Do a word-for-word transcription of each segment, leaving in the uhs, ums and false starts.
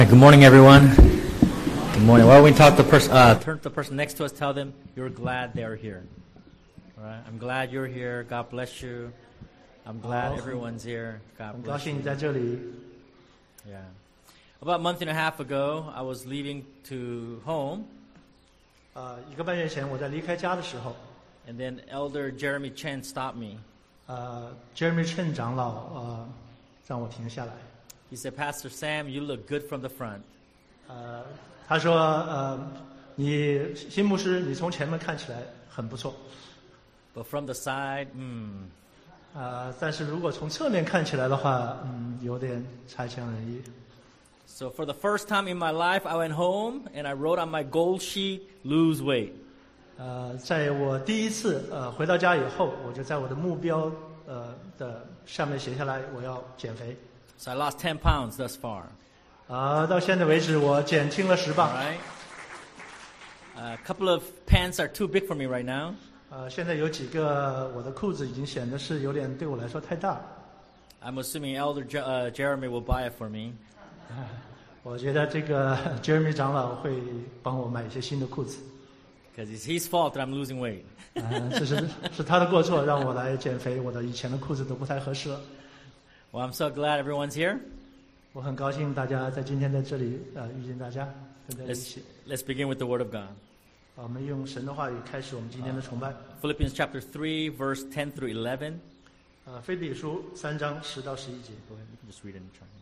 Good morning, everyone. Good morning. Why don't we talk to the person, uh, turn to the person next to us, tell them you're glad they're here. All right? I'm glad you're here. God bless you. I'm glad everyone's here. God bless you. 很高兴你在这里。 Yeah. About a month and a half ago, I was leaving to home. 呃，一个半月前我在离开家的时候， And then Elder Jeremy Chen stopped me. 呃 ，Jeremy Chen 长老呃让我停下来。 He said, Pastor Sam, you look good from the front. 呃，他说呃，你新牧师，你从前面看起来很不错。 But from the side, hmm. 呃，但是如果从侧面看起来的话，嗯，有点差强人意。 So for the first time in my life, I went home and I wrote on my goal sheet, lose weight. 呃，在我第一次呃回到家以后，我就在我的目标呃的上面写下来，我要减肥。 So I lost ten pounds thus far. 啊、到现在为止，我减轻了十 All 磅。 right? A couple of pants are too big for me right now. 呃，现在有几个我的裤子已经显得是有点对我来说太大。 I'm assuming Elder Je- uh, Jeremy will buy it for me. 我觉得这个 Jeremy 长老会帮我买一些新的裤子。 Because it's his fault that I'm losing weight. 呃，这是是他的过错，让我来减肥。我的以前的裤子都不太合适了。 Well, I'm so glad everyone's here. 我很高兴大家在今天在这里呃遇见大家，跟在一 Let's, 起。 let's begin with the Word of God. 我们用神的话语开始我们今天的崇拜。 Philippians chapter three, verse ten through eleven. 呃，腓立比书三章十到十一节。 Go ahead, you can just read it in Chinese.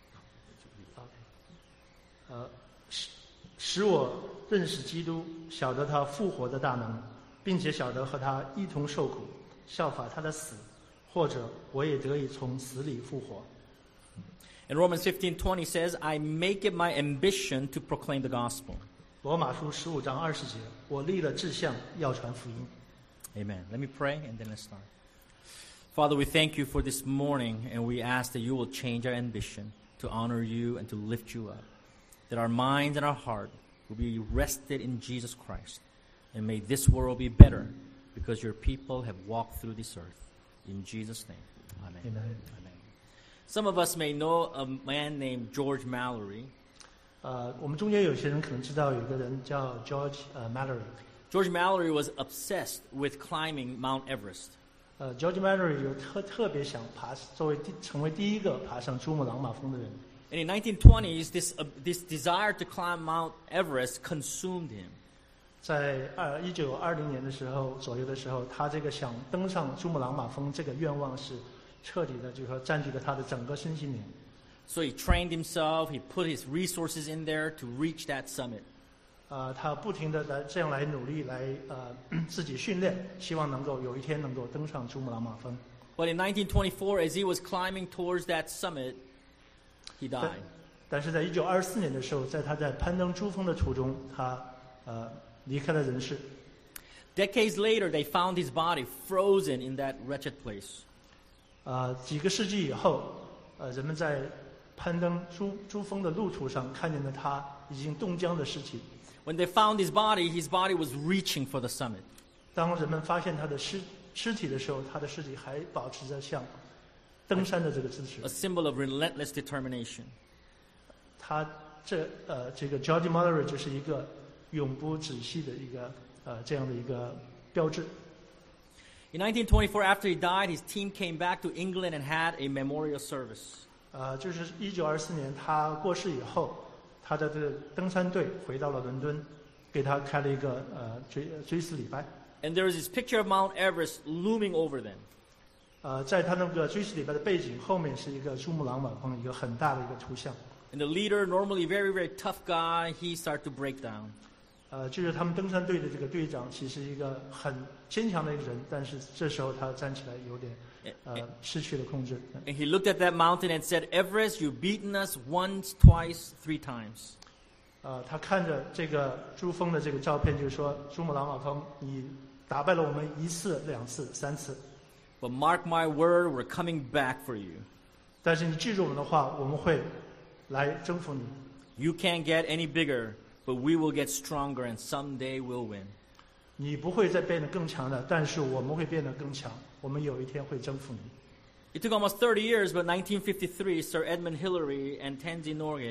呃，使使我认识基督，晓得他复活的大能，并且晓得和他一同受苦，效法他的死，或者我也得以从死里复活。 In Romans fifteen twenty says, I make it my ambition to proclaim the gospel. 罗马书十五章二十节，我立了志向，要传福音。 Amen. Let me pray and then let's start. Father, we thank you for this morning and we ask that you will change our ambition to honor you and to lift you up. That our minds and our heart will be rested in Jesus Christ. And may this world be better because your people have walked through this earth. In Jesus' name, amen. Amen. Amen. Some of us may know a man named George Mallory. 呃，我们中间有些人可能知道有一个人叫 George 呃 Mallory。 George Mallory was obsessed with climbing Mount Everest. 呃 ，George Mallory 有特特别想爬，作为第成为第一个爬上珠穆朗玛峰的人。 And in nineteen twenties, this, uh, this desire to climb Mount Everest consumed him. 在二一九二零年的时候左右的时候，他这个想登上珠穆朗玛峰这个愿望是彻底的，就是说占据了他的整个身心灵。 So he trained himself, he put his resources in there to reach that summit. 呃，他不停的来这样来努力来呃自己训练，希望能够有一天能够登上珠穆朗玛峰。 But in nineteen twenty-four, as he was climbing towards that summit, he 但 died. 但是在一九二四年的时候，在他在攀登珠峰的途中，他呃离开了人世。 Decades later, they found his body frozen in that wretched place. 呃，几个世纪以后，呃，人们在攀登珠珠峰的路途上看见了他已经冻僵的尸体。 When they found his body, his body was reaching for the summit. 当人们发现他的尸尸体的时候，他的尸体还保持着像登山的这个姿势 A。symbol of relentless determination. 他这呃这个 George Mallory 就是一个永不止息的一个呃这样的一个标志。 In nineteen twenty-four, after he died, his team came back to England and had a memorial service. 呃，就是一九二四年他过世以后，他的这个登山队回到了伦敦，给他开了一个呃追追思礼拜。 And there was this picture of Mount Everest looming over them. 呃，在他那个追思礼拜的背景后面是一个珠穆朗玛峰一个很大的一个图像。 And the leader, normally very, very tough guy, he started to break down. 呃，就是他们登山队的这个队长，其实一个很坚强的一个人，但是这时候他站起来有点呃失去了控制。 And he looked at that mountain and said, Everest, you've beaten us once, twice, three times. 呃，他看着这个珠峰的这个照片，就是说珠穆朗玛峰，你打败了我们一次、两次、三次， But mark my word, we're coming back for you. 但是你记住我们的话，我们会来征服你。 You can't get any bigger, but we will get stronger and someday we'll win. 你不会再变得更强的，但是我们会变得更强，我们有一天会征服你。 It took almost thirty years, but nineteen fifty-three, Sir Edmund Hillary and Tenzing Norgay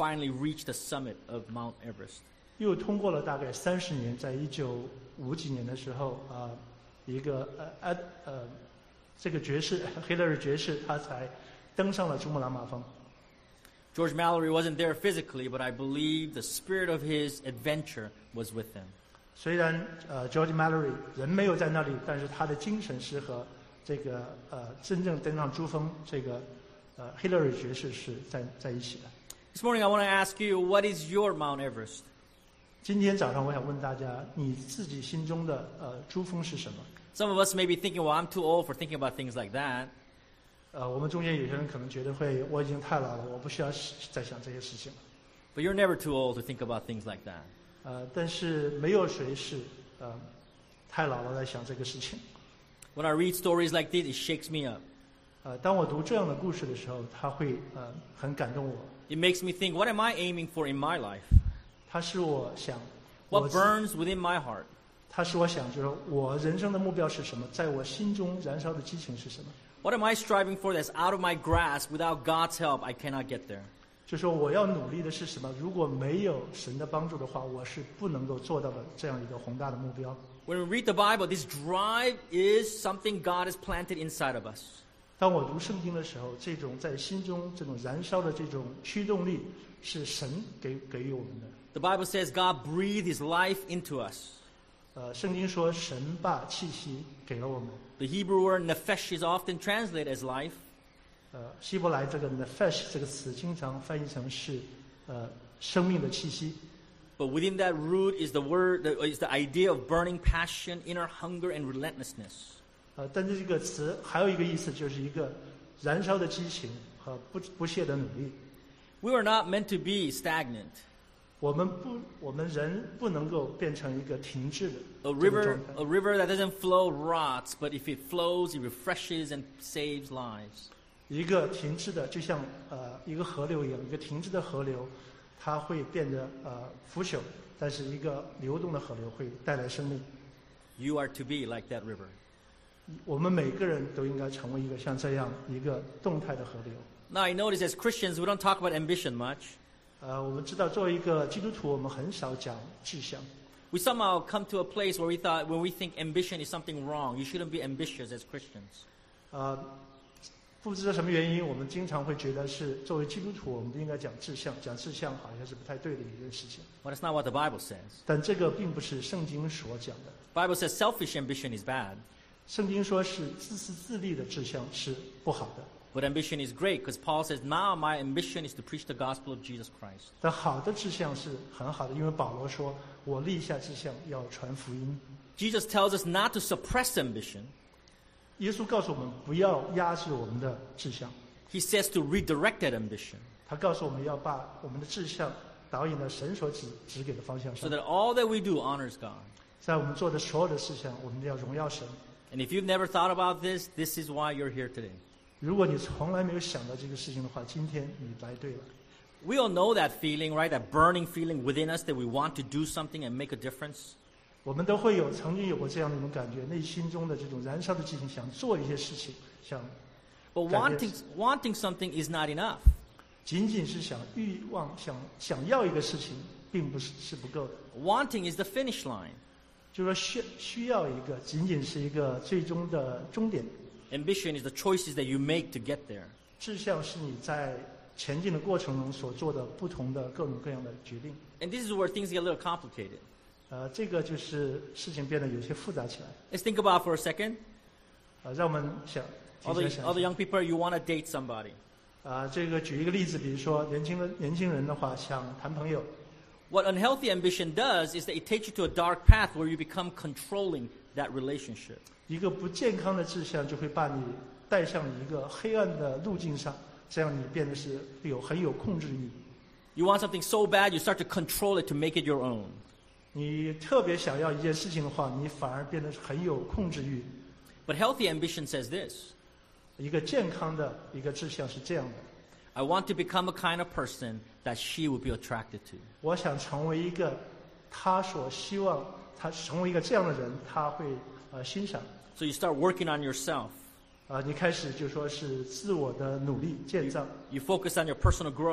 finally reached the summit of Mount Everest. 又通过了大概三十年，在一九五几年的时候啊、呃，一个呃呃这个爵士黑勒尔爵士他才登上了珠穆朗玛峰。 George Mallory wasn't there physically, but I believe the spirit of his adventure was with him. 虽然呃 George Mallory 人没有在那里，但是他的精神是和这个呃真正登上珠峰这个呃黑勒尔爵士是在在一起的。 This morning I want to ask you, what is your Mount Everest? 今天早上我想问大家，你自己心中的呃珠峰是什么？ Some of us may be thinking, well, I'm too old for thinking about things like that. 呃，我们中间有些人可能觉得会，我已经太老了，我不需要再想这些事情了。 But you're never too old to think about things like that. 呃，但是没有谁是呃太老了来想这个事情。 When I read stories like this, it shakes me up. 呃，当我读这样的故事的时候，它会呃很感动我。 It makes me think, what am I aiming for in my life? 它使我想， What burns within my heart? 它使我想，就是我人生的目标是什么，在我心中燃烧的激情是什么。 What am I striving for that's out of my grasp? Without God's help, I cannot get there. 就说我要努力的是什么？如果没有神的帮助的话，我是不能够做到的这样一个宏大的目标。 When we read the Bible, this drive is something God has planted inside of us. 当我读圣经的时候，这种在心中这种燃烧的这种驱动力，是神给给予我们的。 The Bible says God breathed His life into us. 呃，圣经说神把气息给了我们。 The Hebrew word nephesh is often translated as life. 呃，希伯来这个 nephesh 这个词经常翻译成是呃生命的气息。 But within that root is the word, is the idea of burning passion, inner hunger, and relentlessness. 呃，但是这个词还有一个意思，就是一个燃烧的激情和不不懈的努力。 We were not meant to be stagnant. 我们不，我们人不能够变成一个停滞的 A 这个 river, 状态。 a river that doesn't flow rots, but if it flows, it refreshes and saves lives. 一个停滞的，就像呃一个河流一样，一个停滞的河流，它会变得呃腐朽，但是一个流动的河流会带来生命。 You are to be like that river. 我们每个人都应该成为一个像这样一个动态的河流。 Now I notice as Christians, we don't talk about ambition much. 呃，我们知道作为一个基督徒，我们很少讲志向。 We somehow come to a place where we thought, when we think ambition is something wrong, you shouldn't be ambitious as Christians. 呃，不知道什么原因，我们经常会觉得是作为基督徒，我们不应该讲志向，讲志向好像是不太对的一件事情。 But that's not what the Bible says. 但这个并不是圣经所讲的。 The Bible says selfish ambition is bad, 圣经说是自私自利的志向是不好的， but ambition is great because Paul says, now my ambition is to preach the gospel of Jesus Christ. 但好的志向是很好的，因为保罗说：“我立下志向要传福音。” Jesus tells us not to suppress ambition. 耶稣告诉我们不要压制我们的志向， He says to redirect that ambition 他告诉我们要把我们的志向导引到神所指指给的方向 so 上。 that all that we do honors God. 在我们做的所有的事项，我们都要荣耀神。 And if you've never thought about this, this is why you're here today. 如果你从来没有想到这个事情的话，今天你来对了。 We all know that feeling, right? That burning feeling within us that we want to do something and make a difference. 我们都会有曾经有过这样的一种感觉，内心中的这种燃烧的激情，想做一些事情，想 But 感觉 wanting, wanting something is not enough. 仅仅是想欲望想想要一个事情，并不是是不够的。 Wanting is the finish line. 就说需需要一个，仅仅是一个最终的终点。 Ambition is the choices that you make to get there. 志向是你在前进的过程中所做的不同的各种各样的决定。 And this is where things get a little complicated. 呃，这个就是事情变得有些复杂起来。 Let's think about it for a second. 呃，让我们想， All 提 the, 前想 all the 一想 young people, you want to date somebody. 啊、这个举一个例子，比如说年轻的年轻人的话，想谈朋友。 What unhealthy ambition does is that it takes you to a dark path where you become controlling that relationship. 一个不健康的志向就会把你带向一个黑暗的路径上，这样你变得是有很有控制欲。 You want something so bad, you start to control it to make it your own. 你特别想要一件事情的话，你反而变得很有控制欲。 But healthy ambition says this: 一个健康的一个志向是这样的： I want to become a kind of person that she would be attracted to. 我想成为一个他所希望他成为一个这样的人，他会呃欣赏。 So you start working on yourself. 啊、你开始就说是自我的努力建造， You focus on your personal growth.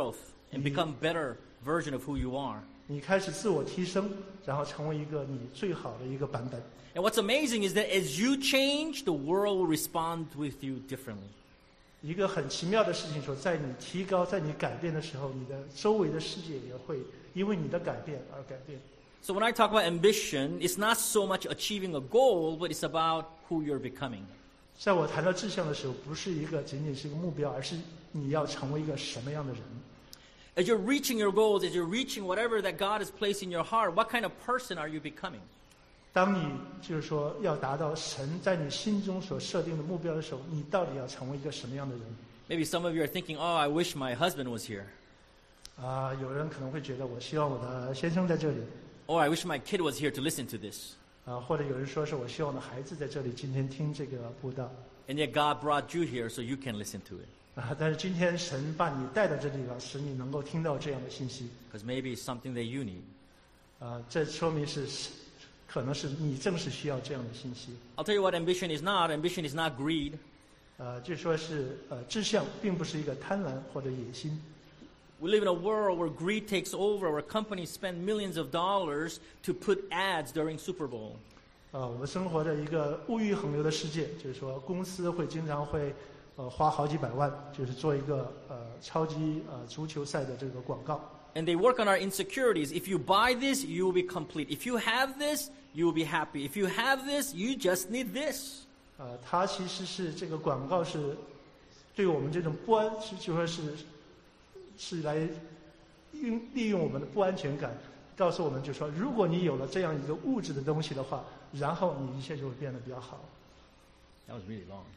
and become better version of who you are. 你开始自我提升，然后成为一个你最好的一个版本。 And what's amazing is that as you change, the world will respond with you differently. 一个很奇妙的事情说，在你提高、在你改变的时候，你的周围的世界也会因为你的改变而改变。 So when I talk about ambition, it's not so much achieving a goal, but it's about who you're becoming. 在我谈到志向的时候，不是一个仅仅是一个目标，而是你要成为一个什么样的人。 As you're reaching your goals, as you're reaching whatever that God has placed in your heart, what kind of person are you becoming? 当你就是说要达到神在你心中所设定的目标的时候，你到底要成为一个什么样的人？ Maybe some of you are thinking, oh, I wish my husband was here. 啊、有人可能会觉得，我希望我的先生在这里。 Or I wish my kid was here to listen to this. 啊、或者有人说是我希望我的孩子在这里今天听这个布道。 And yet God brought you here so you can listen to it. 啊、但是今天神把你带到这里了，使你能够听到这样的信息。 Because maybe it's something that you need. 啊、这说明是，可能是你正是需要这样的信息。 I'll tell you what ambition is not. Ambition is not greed. 呃，就说是呃，志向并不是一个贪婪或者野心。 We live in a world where greed takes over, where companies spend millions of dollars to put ads during Super Bowl. 呃，我们生活在一个物欲横流的世界，就是说公司会经常会呃花好几百万，就是做一个呃超级呃足球赛的这个广告。 And they work on our insecurities. If you buy this, you will be complete. If you have this, you will be happy. If you have this, you just need this. 呃，它其实是这个广告是对我们这种不安，是就说是是来用利用我们的不安全感，告诉我们就说，如果你有了这样一个物质的东西的话，然后你一切就会变得比较好。 That was really long.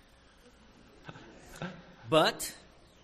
But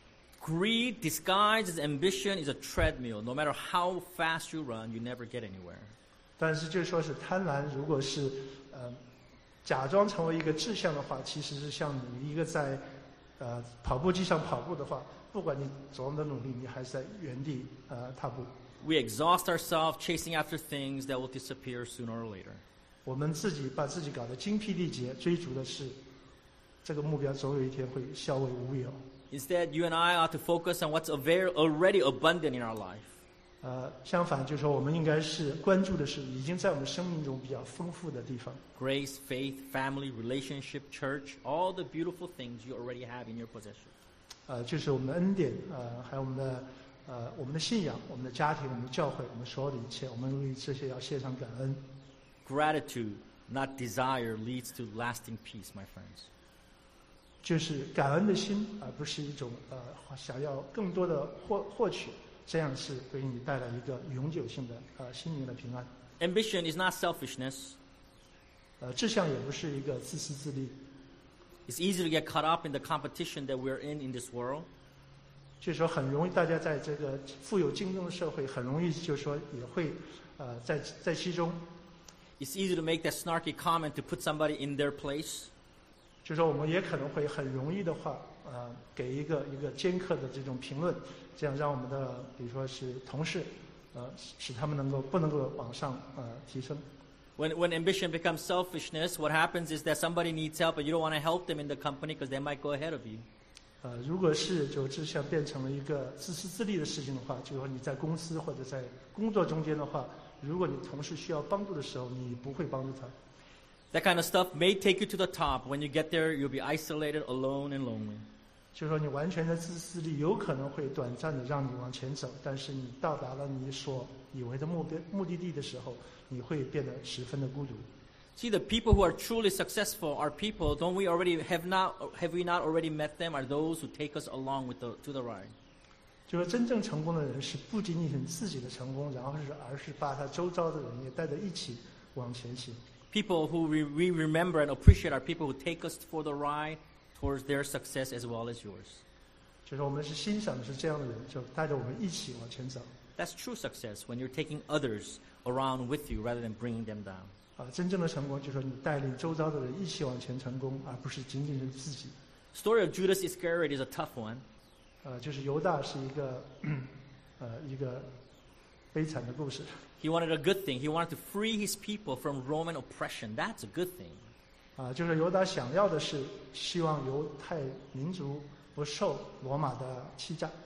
greed disguised as ambition is a treadmill. No matter how fast you run, you never get anywhere. 但是就说是贪婪，如果是呃假装成为一个志向的话，其实是像你一个在呃跑步机上跑步的话，不管你多么的努力，你还是在原地呃踏步。 We exhaust ourselves chasing after things that will disappear sooner or later. 我们自己把自己搞得精疲力竭，追逐的是这个目标，总有一天会消为乌有。 Instead, you and I ought to focus on what's avail- already abundant in our life. 呃，相反，就是说我们应该是关注的是已经在我们生命中比较丰富的地方。 Grace, faith, family, relationship, church, all the beautiful things you already have in your possession. 呃，就是我们的恩典，呃，还有我们的呃我们的信仰、我们的家庭、我们的教会、我们所有的一切，我们为这些要献上感恩。 Gratitude, not desire, leads to lasting peace, my friends. 就是感恩的心，而不是一种呃想要更多的获获取，这样是给你带来一个永久性的呃心灵的平安。 Ambition is not selfishness. 呃，志向也不是一个自私自利， It's easy to get caught up in the competition that we're in in this world. 就是说很容易大家在这个富有竞争的社会，很容易就是说也会呃在在其中， It's easy to make that snarky comment to put somebody in their place. 就是说我们也可能会很容易的话，呃，给一个一个尖刻的这种评论，这样让我们的比如说是同事，呃，使他们能够不能够往上呃提升。 When, when ambition becomes selfishness, what happens is that somebody needs help and you don't want to help them in the company because they might go ahead of you. 呃，如果是就志向变成了一个自私自利的事情的话，就是说你在公司或者在工作中间的话，如果你同事需要帮助的时候，你不会帮助他。 That kind of stuff may take you to the top. When you get there, you'll be isolated, alone, and lonely. 就是说你完全的自私自利，有可能会短暂的让你往前走，但是你到达了你所以为的目标目的地的时候，你会变得十分的孤独。 See, the people who are truly successful are people, don't we already have not have we not already met them? Are those who take us along with the to the ride? 就是说真正成功的人是不仅仅是自己的成功，然后是而是把他周遭的人也带着一起往前行。 People who we, we remember and appreciate are people who take us for the ride towards their success as well as yours. 就是我们是欣赏的是这样的人，就带着我们一起往前走。 That's true success when you're taking others around with you rather than bringing them down. 啊，真正的成功就是说你带领周遭的人一起往前成功，而不是仅仅是自己。 Story of Judas Iscariot is a tough one. 呃，就是犹大是一个，呃，一个悲惨的故事。 He wanted a good thing. He wanted to free his people from Roman oppression. That's a good thing. 啊，就是犹大想要的是希望犹太民族不受罗马的欺诈。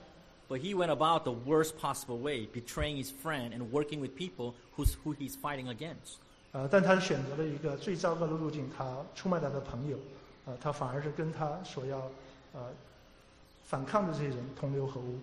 But he went about the worst possible way, betraying his friend and working with people who's, who he's fighting against. 呃，但他选择了一个最糟糕的路径，他出卖他的朋友，呃，他反而是跟他所要呃反抗的这些人同流合污。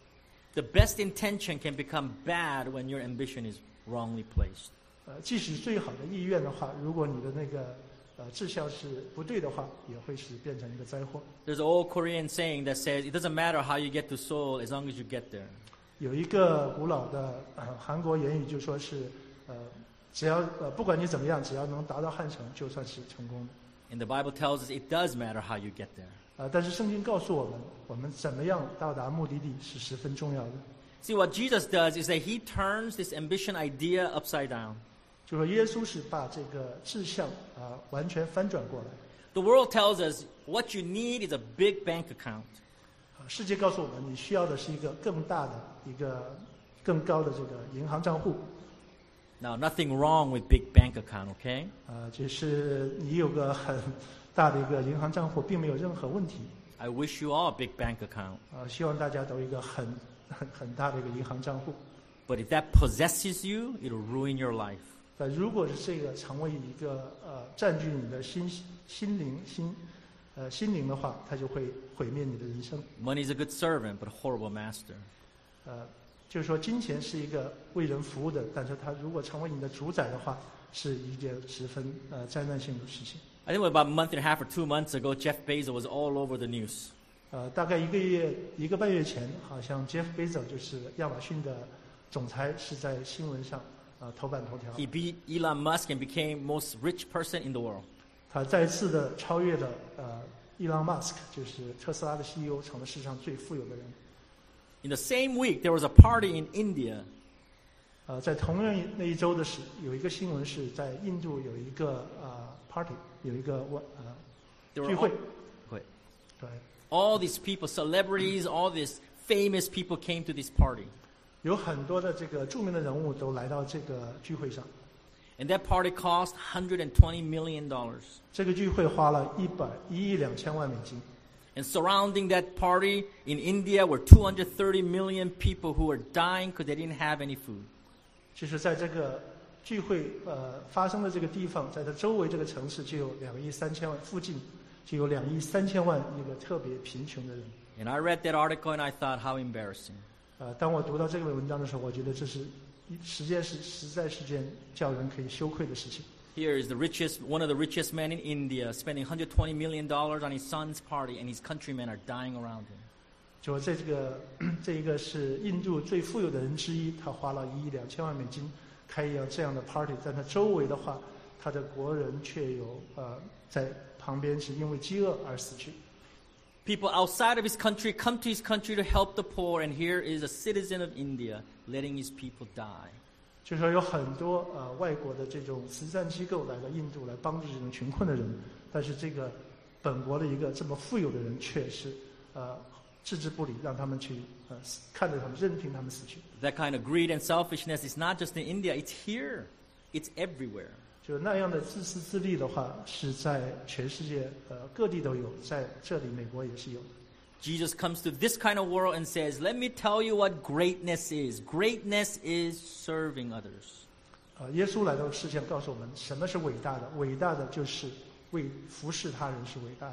The best intention can become bad when your ambition is wrongly placed. 呃，即使最好的意愿的话，如果你的那个呃志向是不对的话，也会是变成一个灾祸。 There's an old Korean saying that says, it doesn't matter how you get to Seoul as long as you get there. 有一个古老的呃韩国谚语就说是呃只要呃不管你怎么样，只要能达到汉城，就算是成功的。 And the Bible tells us it does matter how you get there. 呃，但是圣经告诉我们，我们怎么样到达目的地是十分重要的。 See, what Jesus does is that he turns this ambition idea upside down. 就说耶稣是把这个志向啊、呃、完全翻转过来。 The world tells us what you need is a big bank account. 啊，世界告诉我们，你需要的是一个更大的、一个更高的这个银行账户。 Now, nothing wrong with big bank account, okay? 啊，就是你有个很大的一个银行账户，并没有任何问题。 I wish you all a big bank account. 啊，希望大家都有一个很很很大的一个银行账户。 But if that possesses you, it'll ruin your life. 但如果是这个成为一个呃占据你的心心灵心呃心灵的话，它就会毁灭你的人生。 Money is a good servant, but a horrible master. 呃，就是说金钱是一个为人服务的，但是它如果成为你的主宰的话，是一件十分呃灾难性的事情。 I think about a month and a half or two months ago, Jeff Bezos was all over the news. 呃，大概一个月一个半月前，好像 Jeff Bezos 就是亚马逊的总裁，是在新闻上呃头版头条。 He beat Elon Musk and became most rich person in the world. 他再次的超越了呃伊朗马斯克，就是特斯拉的 C E O， 成了世上最富有的人。 In the same week, there was a party in India. 呃，在同样那一周的时，有一个新闻是在印度有一个呃 party， 有一个晚呃 There 聚 were 会 all,，wait, 对， all these people, celebrities, all these famous people came to this party. 有很多的这个著名的人物都来到这个聚会上。 And that party cost one hundred twenty million dollars. 这个聚会花了一百一亿两千万美金。 And surrounding that party in India were two hundred thirty million people who were dying because they didn't have any food. 就是在这个聚会呃发生的这个地方，在它周围这个城市就有两亿三千万，附近就有两亿三千万一个特别贫穷的人。 And I read that article and I thought, how embarrassing. 呃，当我读到这个文章的时候，我觉得这是实在是实在是件叫人可以羞愧的事情。 Here is the richest, one of the richest men in India, spending one hundred twenty million dollars on his son's party, and his countrymen are dying around him. 就这个这一个是印度最富有的人之一，他花了一亿两千万美金开一样这样的 party， 但他周围的话，他的国人却有呃在旁边是因为饥饿而死去。 People outside of his country come to his country to help the poor, and here is a citizen of India letting his people die. 就是说有很多呃外国的这种慈善机构来到印度来帮助这种穷困的人，但是这个本国的一个这么富有的人却是呃置之不理，让他们去呃看着他们，任凭他们死去。 That kind of greed and selfishness is not just in India, it's here. It's everywhere. 就那样的自私自利的话，是在全世界呃各地都有，在这里美国也是有的。 Jesus comes to this kind of world and says, let me tell you what greatness is. Greatness is serving others. 呃，耶稣来到世界上告诉我们，什么是伟大的？伟大的就是为服侍他人是伟大的。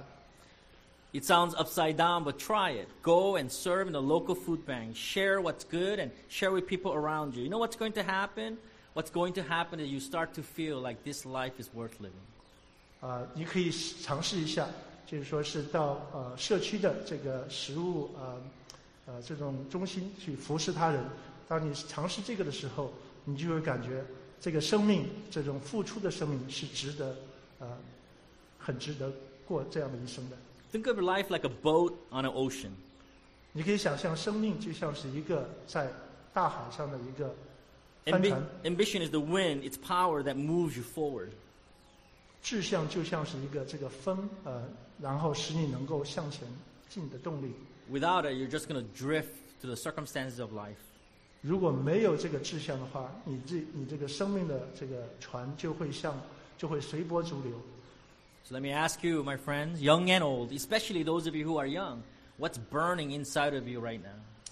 It sounds upside down, but try it. Go and serve in the local food bank. Share what's good and share with people around you. You know what's going to happen? What's going to happen is you start to feel like this life is worth living. 啊、呃，你可以尝试一下，就是说是到呃社区的这个食物呃呃这种中心去服侍他人。当你尝试这个的时候，你就会感觉这个生命，这种付出的生命是值得呃很值得过这样的一生的。 Think of life like a boat on an ocean. 你可以想象，生命就像是一个在大海上的一个帆 Ambi- 船， ambition is the wind, it's power that moves you forward. 志向就像是一个这个风，呃，然后使你能够向前进的动力。 Without it, you're just going to drift to the circumstances of life. 如果没有这个志向的话，你这你这个生命的这个船就会像就会随波逐流。 So let me ask you, my friends, young and old, especially those of you who are young, what's burning inside of you right now?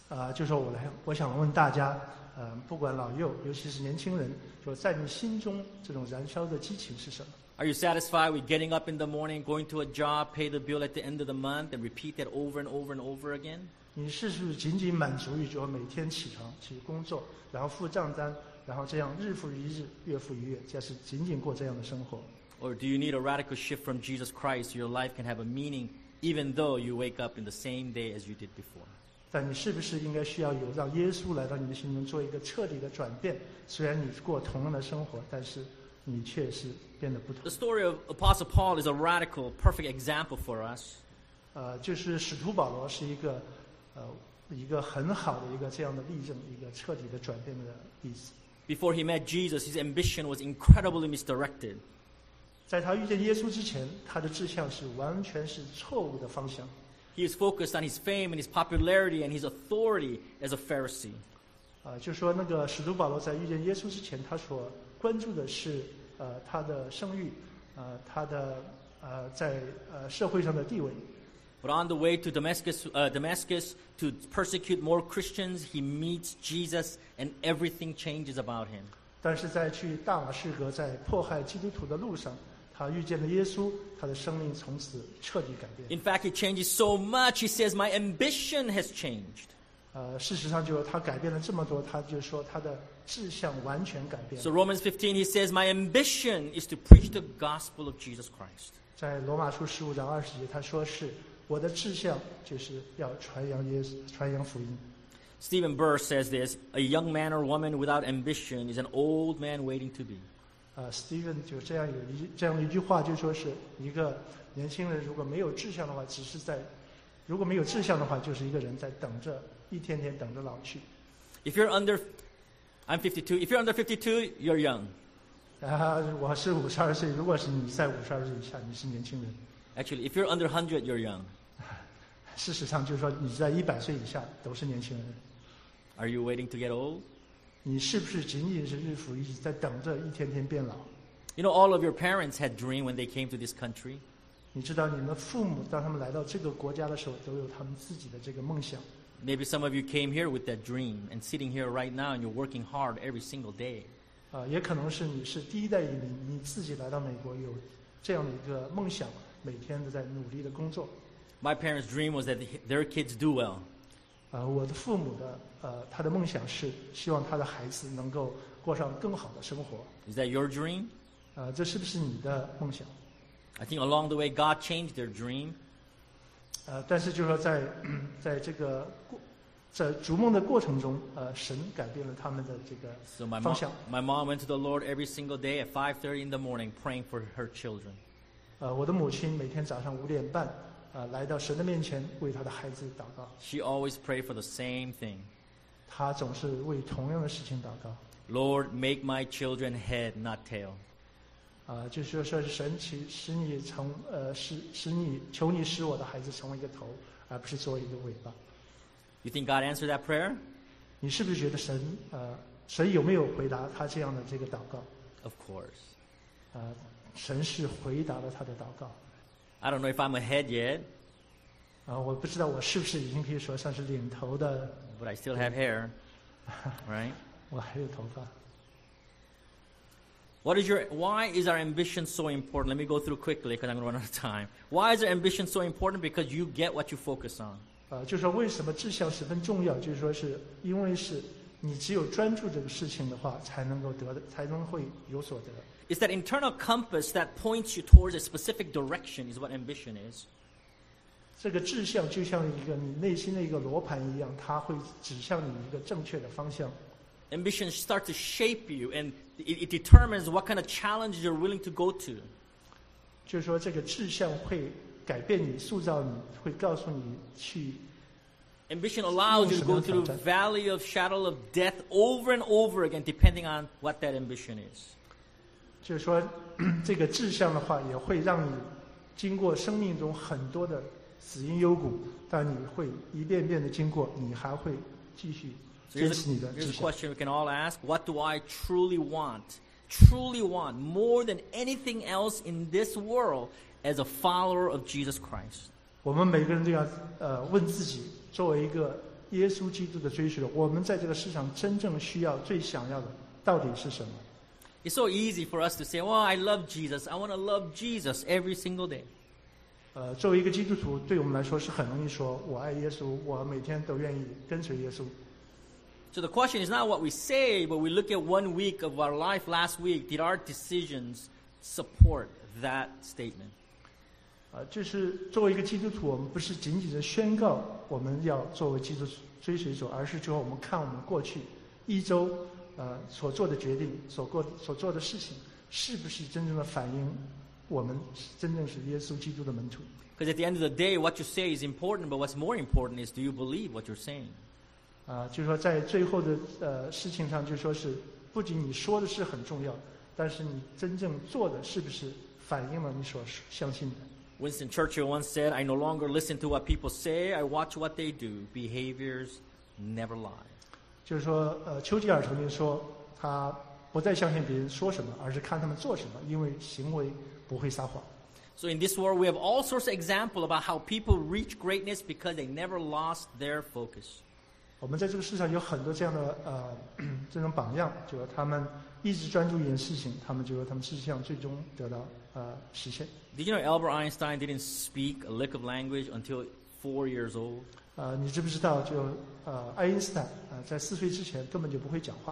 啊、呃，就说我来，我想问大家，呃，不管老幼，尤其是年轻人，说在你心中这种燃烧的激情是什么？ Are you satisfied with getting up in the morning, going to a job, pay the bill at the end of the month, and repeat that over and over and over again? 你是不是仅仅满足于说每天起床去工作，然后付账单，然后这样日复一日，月复一月，就是仅仅过这样的生活？ Or do you need a radical shift from Jesus Christ so your life can have a meaning even though you wake up in the same day as you did before? 但你是不是应该需要有让耶稣来到你的心中做一个彻底的转变？虽然你过同样的生活，但是你却是变得不同。 The story of Apostle Paul is a radical, perfect example for us. 呃，就是使徒保罗是一个，呃，一个很好的一个这样的例证，一个彻底的转变的例子。 Before he met Jesus, his ambition was incredibly misdirected. 在他遇见耶稣之前，他的志向是完全是错误的方向。 He was focused on his fame and his popularity and his authority as a Pharisee. 啊、呃，就说那个使徒保罗在遇见耶稣之前，他所关注的是呃他的声誉，呃他的呃在呃社会上的地位。 But on the way to Damascus, uh, Damascus to persecute more Christians, he meets Jesus and everything changes about him. 但是在去大马士革在迫害基督徒的路上，他遇见了耶稣，他的生命从此彻底改变。 In fact, he changes so much, he says, my ambition has changed. 呃，事实上就是他改变了这么多，他就说他的志向完全改变。 So Romans fifteen, he says, my ambition is to preach the gospel of Jesus Christ. 在罗马书十五章二十节，他说是我的志向就是要传扬耶稣，传扬福音。 Stephen Burr says this, a young man or woman without ambition is an old man waiting to be. 呃 ，Steven 就这样有一这样的一句话，就说是一个年轻人如果没有志向的话，只是在如果没有志向的话，就是一个人在等着一天天等着老去。 If you're under, I'm fifty-two. If you're under fifty-two, you're young. 啊，我是五十二岁，如果是你在五十二岁以下，你是年轻人。 Actually, if you're under one hundred, you're young. 事实上，就是说你在一百岁以下都是年轻人。 Are you waiting to get old? 你是不是仅仅是日复一日在等着一天天变老？ You know, all of your parents had dream when they came to this country. 你知道你们的父母当他们来到这个国家的时候，都有他们自己的这个梦想。 Maybe some of you came here with that dream and sitting here right now and you're working hard every single day. 啊，也可能是你是第一代移民，你自己来到美国有这样的一个梦想，每天都在努力的工作。 My parents' dream was that their kids do well. 啊，我的父母的呃，他的梦想是希望他的孩子能够过上更好的生活。 Is that your dream? 啊，这是不是你的梦想？ I think along the way God changed their dream. 呃，但是就是说在在这个过在逐梦的过程中，呃，神改变了他们的这个 So my 方 mom, 向。 my mom went to the Lord every single day at five thirty in the morning praying for her children. 呃，我的母亲每天早上五点半，呃，来到神的面前为她的孩子祷告。 She always prayed for the same thing. 她总是为同样的事情祷告。 Lord, make my children head, not tail. 啊、就是说说是神使使你成呃使使你求你使我的孩子成为一个头，而不是做一个尾巴。 You think God answered that prayer? 你是不是觉得神呃神有没有回答他这样的这个祷告？ Of course. 啊、神是回答了他的祷告。 I don't know if I'm a head yet, 啊、我不知道我是不是已经可以说算是领头的， but I still have hair, right? 我还有头发。 What is your, why is our ambition so important? Let me go through quickly because I'm going to run out of time. Why is our ambition so important? Because you get what you focus on. 呃，就是说为什么志向十分重要？就是说是因为是你只有专注这个事情的话，才能够得的，才能会有所得。 It's that internal compass that points you towards a specific direction is what ambition is. 这个志向就像一个你内心的一个罗盘一样，它会指向你一个正确的方向。 Ambition starts to shape you and it, it determines what kind of challenges you're willing to go to. 就是说这个志向会改变你，塑造你，会告诉你去。 Ambition allows you to go through a valley of shadow of death over and over again depending on what that ambition is. 就是说，这个志向的话，也会让你经过生命中很多的死因幽谷，但你会一遍遍的经过，你还会继续 So 坚 here's 持你的 a, 志 here's a 向。 question we can all ask. What do I truly want? Truly want more than anything else in this world as a follower of Jesus Christ? 我们每个人都要呃问自己，作为一个耶稣基督的追随者，我们在这个世上真正需要、最想要的到底是什么？ It's so easy for us to say, "Well, I love Jesus. I want to love Jesus every single day." 呃，作为一个基督徒，对我们来说是很容易说，我爱耶稣，我每天都愿意跟随耶稣。 So the question is not what we say, but we look at one week of our life last week. Did our decisions support that statement? 啊、呃，就是作为一个基督徒，我们不是仅仅的宣告我们要作为基督追随者，而是说我们看我们过去一周呃所做的决定、所过所做的事情，是不是真正的反映我们真正是耶稣基督的门徒？ Because at the end of the day, what you say is important, but what's more important is do you believe what you're saying? 啊，就是说在最后的呃事情上，就说是不仅你说的是很重要，但是你真正做的是不是反映了你所相信的？ Winston Churchill once said, "I no longer listen to what people say, I watch what they do. Behaviors never lie." 就是说，呃，丘吉尔曾经说，他不再相信别人说什么，而是看他们做什么，因为行为不会撒谎。 So in this world, we have all sorts of examples about how people reach greatness because they never lost their focus. 我们在这个世上有很多这样的呃这种榜样，就是说他们一直专注一件事情，他们就说他们事实上最终得到呃实现。 Did you know Albert Einstein didn't speak a lick of language until four years old? 呃，你知不知道就呃爱因斯坦呃在四岁之前根本就不会讲话。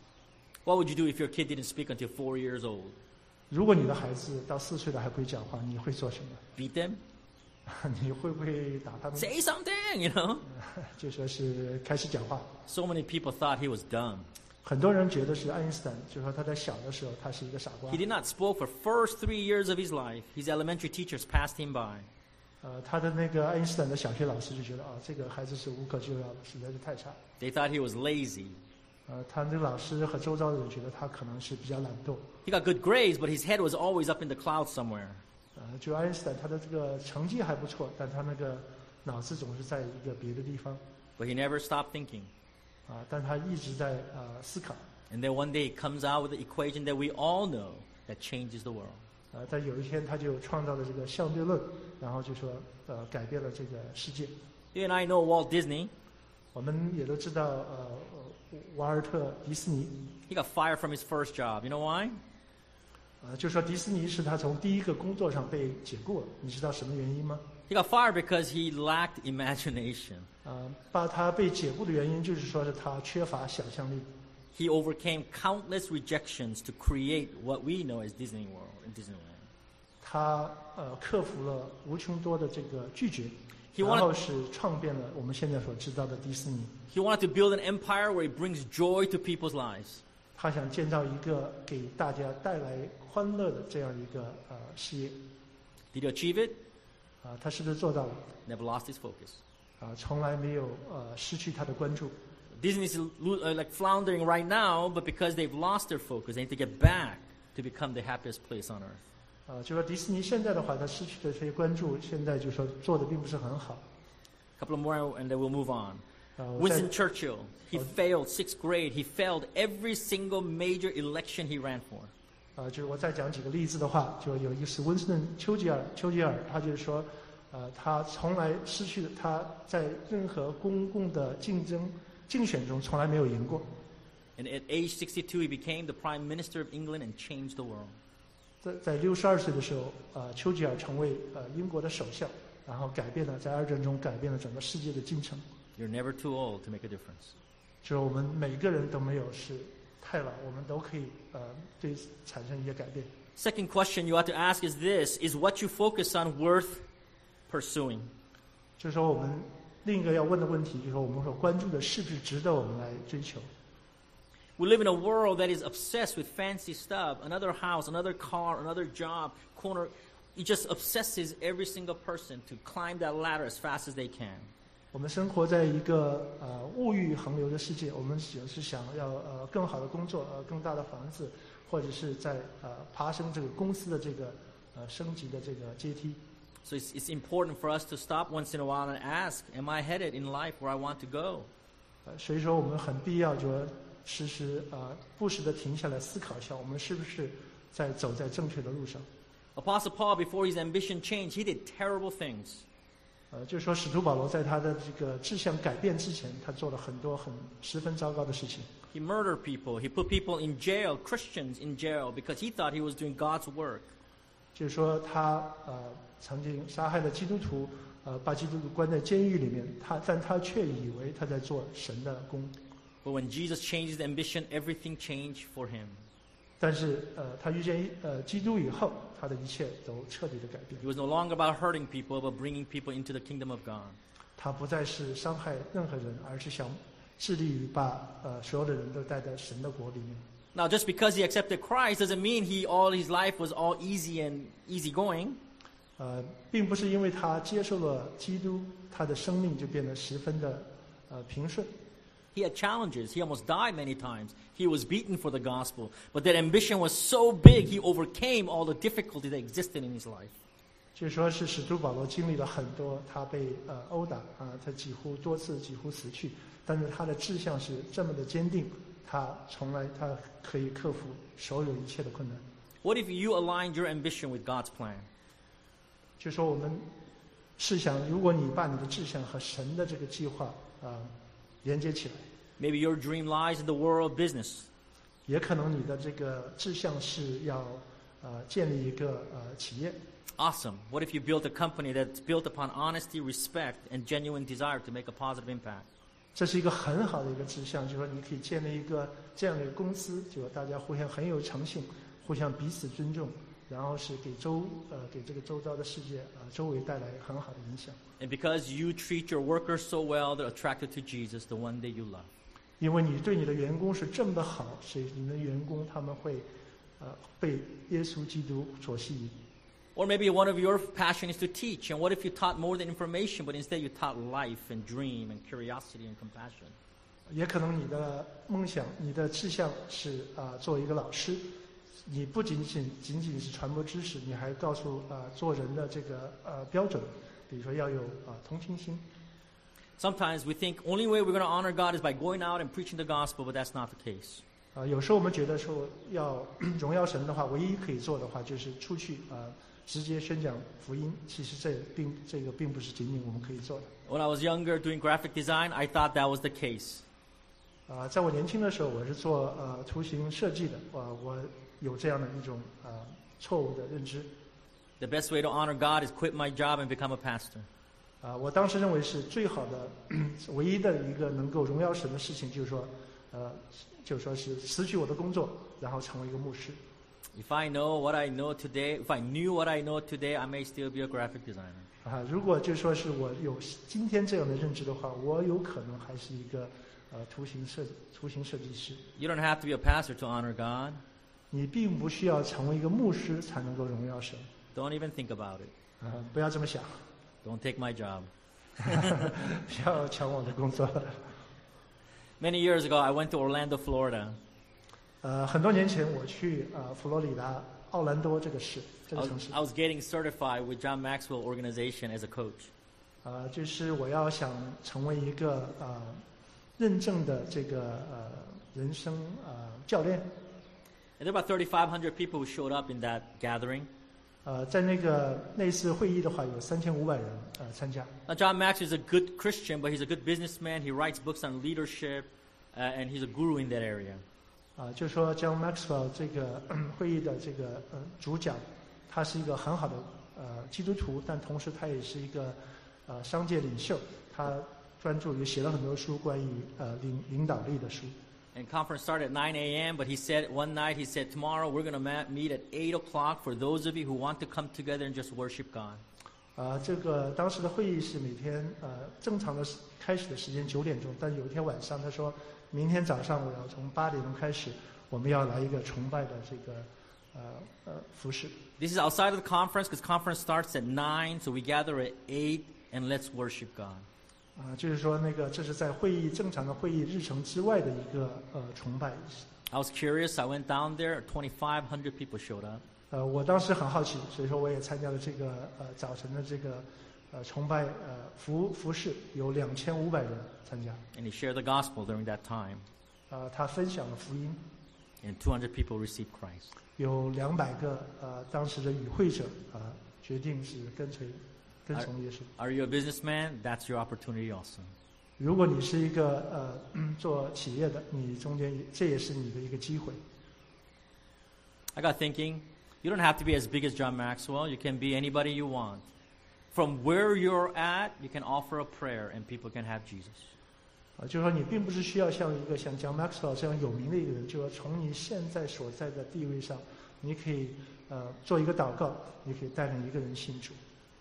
What would you do if your kid didn't speak until four years old? 如果你的孩子到四岁了还不会讲话，你会做什么？ Beat them? 你会不会打他们？ Say something, you know? 就说是开始讲话。 So many people thought he was dumb. 很多人觉得是爱因斯坦，就说他在小的时候他是一个傻瓜。 He did not speak for first three years of his life. His elementary teachers passed him by. 呃，他的那个爱因斯坦的小学老师就觉得啊，这个孩子是无可救药的，实在是太差。 They thought he was lazy. 呃，他那个老师和周遭的人觉得他可能是比较懒惰。 He got good grades, but his head was always up in the clouds somewhere. 呃，就爱因斯坦他的这个成绩还不错，但他那个脑子总是在一个别的地方。 But he never stopped thinking. 啊、但他一直在呃思考。 And then one day he comes out with the equation that we all know that changes the world. 呃，但有一天他就创造了这个相对论，然后就说呃改变了这个世界。 You and I know Walt Disney. 我们也都知道呃呃瓦尔特迪士尼， He got fired from his first job. You know why? 呃，就说迪士尼是他从第一个工作上被解雇了，你知道什么原因吗？ He got fired because he lacked imagination. 呃，把他被解雇的原因就是说是他缺乏想象力。 He overcame countless rejections to create what we know as Disney World and Disneyland. 他呃克服了无穷多的这个拒绝， He 然后 wanted, 是创变了我们现在所知道的迪士尼。 he wanted to build an empire where it brings joy to people's lives. 他想建造一个给大家带来欢乐的这样一个呃事业。 Did he achieve it? 啊、他是不是做到了？ Never lost his focus. 啊、从来没有呃失去他的关注。 Disney is uh, like floundering right now, but because they've lost their focus, they need to get back to become the happiest place on earth. 啊、就说迪士尼现在的话，他失去的这些关注，现在就说做的并不是很好。 A couple more and then we'll move on. 啊、我在 Winston Churchill, he Oh. failed sixth grade. He failed every single major election he ran for. 啊、就是我再讲几个例子的话，就有一个是温斯顿丘吉尔，丘吉尔他就是说，呃，他从来失去了他在任何公共的竞争竞选中从来没有赢过。 And at age sixty-two, he became the Prime Minister of England and changed the world. 在在六十二岁的时候，呃，丘吉尔成为呃英国的首相，然后改变了在二战中改变了整个世界的进程。 You're never too old to make a difference. 就是我们每个人都没有是太老，我们都可以呃对产生一些改变。 Second question you ought to ask is this: Is what you focus on worth pursuing? 就是说我们另一个要问的问题，就是说我们所关注的是不是值得我们来追求？ We live in a world that is obsessed with fancy stuff, another house, another car, another job, corner. It just obsesses every single person to climb that ladder as fast as they can. 我们生活在一个呃物欲横流的世界，我们只是想要呃更好的工作，呃更大的房子，或者是在呃爬升这个公司的这个呃升级的这个阶梯。 So it's, it's important for us to stop once in a while and ask, am I headed in life where I want to go? 呃，所以说我们很必要就时时呃不时的停下来思考一下，我们是不是在走在正确的路上。 Apostle Paul, before his ambition changed, he did terrible things. 呃，就是说使徒保罗在他的这个志向改变之前，他做了很多很十分糟糕的事情。 He murdered people. He put people in jail, Christians in jail, because he thought he was doing God's work. 就是说他呃曾经杀害了基督徒，呃把基督徒关在监狱里面，他但他却以为他在做神的工。 But when Jesus changed his ambition, everything changed for him. 但是呃他遇见呃基督以后，他的一切都彻底的改变。 It was no longer about hurting people, but bringing people into the kingdom of God. 他不再是伤害任何人，而是想致力于把呃所有的人都带到神的国里面。 Now, just because he accepted Christ doesn't mean he all his life was all easy and easygoing. 呃，并不是因为他接受了基督，他的生命就变得十分的呃平顺。 He had challenges. He almost died many times. He was beaten for the gospel. But that ambition was so big, he overcame all the difficulty that existed in his life. 就是说是使徒保罗经历了很多，他被呃殴打啊，他几乎多次几乎死去，但是他的志向是这么的坚定，他从来他可以克服所有一切的困难。 What if you aligned your ambition with God's plan? 就说我们试想，如果你把你的志向和神的这个计划啊、呃、连接起来， Maybe your dream lies in the world of business. 也可能你的这个志向是要呃建立一个呃企业。 Awesome. What if you built a company that's built upon honesty, respect, and genuine desire to make a positive impact? 这是一个很好的一个志向，就是说你可以建立一个这样的一个公司，就是大家互相很有诚信，互相彼此尊重，然后是给周呃给这个周遭的世界呃周围带来很好的影响。 And because you treat your workers so well, they're attracted to Jesus, the one that you love. 因为你对你的员工是这么的好，所以你的员工他们会呃被耶稣基督所吸引。 Or maybe one of your passion is to teach, and what if you taught more than information, but instead you taught life and dream and curiosity and compassion? 也可能你的梦想、你的志向是啊、呃，做一个老师。你不仅仅仅仅是传播知识，你还告诉啊、呃、做人的这个呃标准，比如说要有啊、呃、同情心。 Sometimes we think only way we're going to honor God is by going out and preaching the gospel, but that's not the case. 啊、呃，有时候我们觉得说要荣耀神的话，唯一可以做的话就是出去啊、呃、直接宣讲福音。其实这并这个并不是仅仅我们可以做的。 When I was younger doing graphic design, I thought that was the case. 啊、呃，在我年轻的时候，我是做呃图形设计的，啊、呃，我有这样的一种啊、呃、错误的认知。 The best way to honor God is quit my job and become a pastor. 啊、我当时认为是最好的、唯一的一个能够荣耀神的事情，就是说，呃，就说是辞去我的工作，然后成为一个牧师。 If I know what I know today, if I knew what I know today, I may still be a graphic designer. 啊，如果就说是我有今天这样的认知的话，我有可能还是一个呃图形设图形设计师。 You don't have to be a pastor to honor God. 你并不需要成为一个牧师才能够荣耀神。 Don't even think about it. 啊，不要这么想。 Don't take my job. 不要抢我的工作。 Many years ago, I went to Orlando, Florida. 呃，很多年前我去呃佛罗里达奥兰多这个市这 I 个 was, 城市。 I was getting certified with John Maxwell Organization as a coach. 呃，就是我要想成为一个呃认证的这个呃人生呃教练。 And there were about thirty-five hundred people who showed up in that gathering. 呃，在那个那次会议的话，有三千五百人呃参加。 Now, John Maxwell is a good Christian, but he's a good businessman. He writes books on leadership, uh, and he's a guru in that area. 啊、就说 John Maxwell 这个、嗯、会议的这个呃主讲，他是一个很好的呃基督徒，但同时他也是一个呃商界领袖，他专注于写了很多书关于呃领领导力的书。 And conference started at nine a.m., but he said one night, he said, tomorrow we're going to ma- meet at eight o'clock for those of you who want to come together and just worship God. 啊、这个当时的会议是每天呃正常的开始的时间九点钟，但有一天晚上他说，明天早上我要从八点钟开始，我们要来一个崇拜的这个呃呃服饰。 This is outside of the conference because conference starts at nine, so we gather at eight and let's worship God. 啊、就是说那个这是在会议正常的会议日程之外的一个呃崇拜。 I was curious. I went down there. twenty-five hundred people showed up. 呃，我当时很好奇，所以说我也参加了这个呃早晨的这个呃崇拜呃服服饰，有两千五百人参加。 And he shared the gospel during that time. 呃，他分享了福音， And two hundred people received Christ. 有两百个呃当时的与会者啊、呃决定是跟随跟从耶稣。 Are you a businessman? That's your opportunity also. 如果你是一个呃做企业的，你中间也这也是你的一个机会。 I got thinking, you don't have to be as big as John Maxwell. You can be anybody you want. From where you're at, you can offer a prayer and people can have Jesus. 啊，就是说你并不是需要像一个像 John Maxwell 这样有名的一个人，就是说从你现在所在的地位上，你可以呃做一个祷告，你可以带领一个人信主。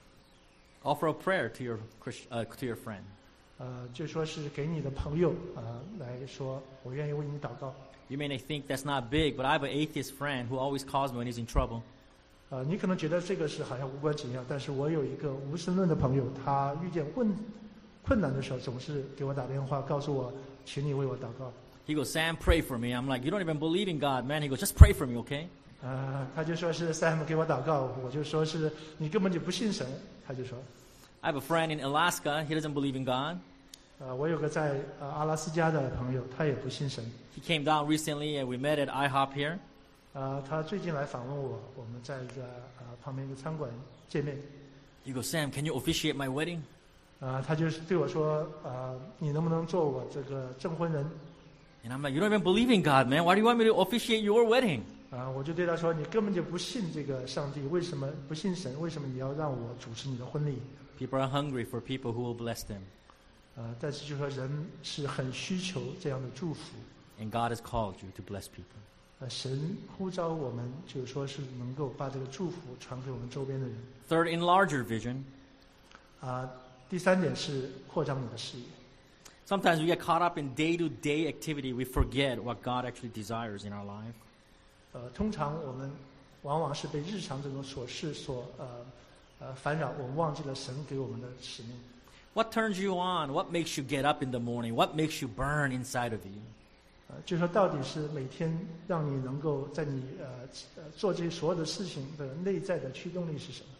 Offer a prayer to your Christ, uh, to your friend. 呃，就说是给你的朋友啊、呃、来说，我愿意为你祷告。 You may think that's not big, but I have an atheist friend who always calls me when he's in trouble. 呃，你可能觉得这个是好像无关紧要，但是我有一个无神论的朋友，他遇见问困难的时候，总是给我打电话，告诉我，请你为我祷告。 He goes, Sam, pray for me. I'm like, you don't even believe in God, man. He goes, just pray for me, okay? 呃，他就说是 Sam 给我祷告，我就说是你根本就不信神，他就说。 I have a friend in Alaska. He doesn't believe in God. 呃，我有个在呃阿拉斯加的朋友，他也不信神。 He came down recently and we met at IHOP here. 呃，他最近来访问我，我们在一个呃旁边一个餐馆见面。 He goes, Sam, can you officiate my wedding? 呃，他就是对我说，呃，你能不能做我这个证婚人？ And I'm like, you don't even believe in God, man. Why do you want me to officiate your wedding? 啊、我就对他说，你根本就不信这个上帝，为什么不信神？为什么你要让我主持你的婚礼？ People are hungry for people who will bless them. 呃，但是就说人是很需求这样的祝福。 And God has called you to bless people. 呃，神呼召我们，就是说是能够把这个祝福传给我们周边的人。 Third, enlarge your vision. 啊、第三点是扩张你的视野。 Sometimes we get caught up in day-to-day activity. We forget what God actually desires in our life. 呃，通常我们往往是被日常这种琐事所呃呃烦扰，我们忘记了神给我们的使命。 What turns you on? What makes you get up in the morning? What makes you burn inside of you? 呃，就说到底是每天让你能够在你呃呃做这些所有的事情的内在的驱动力是什么？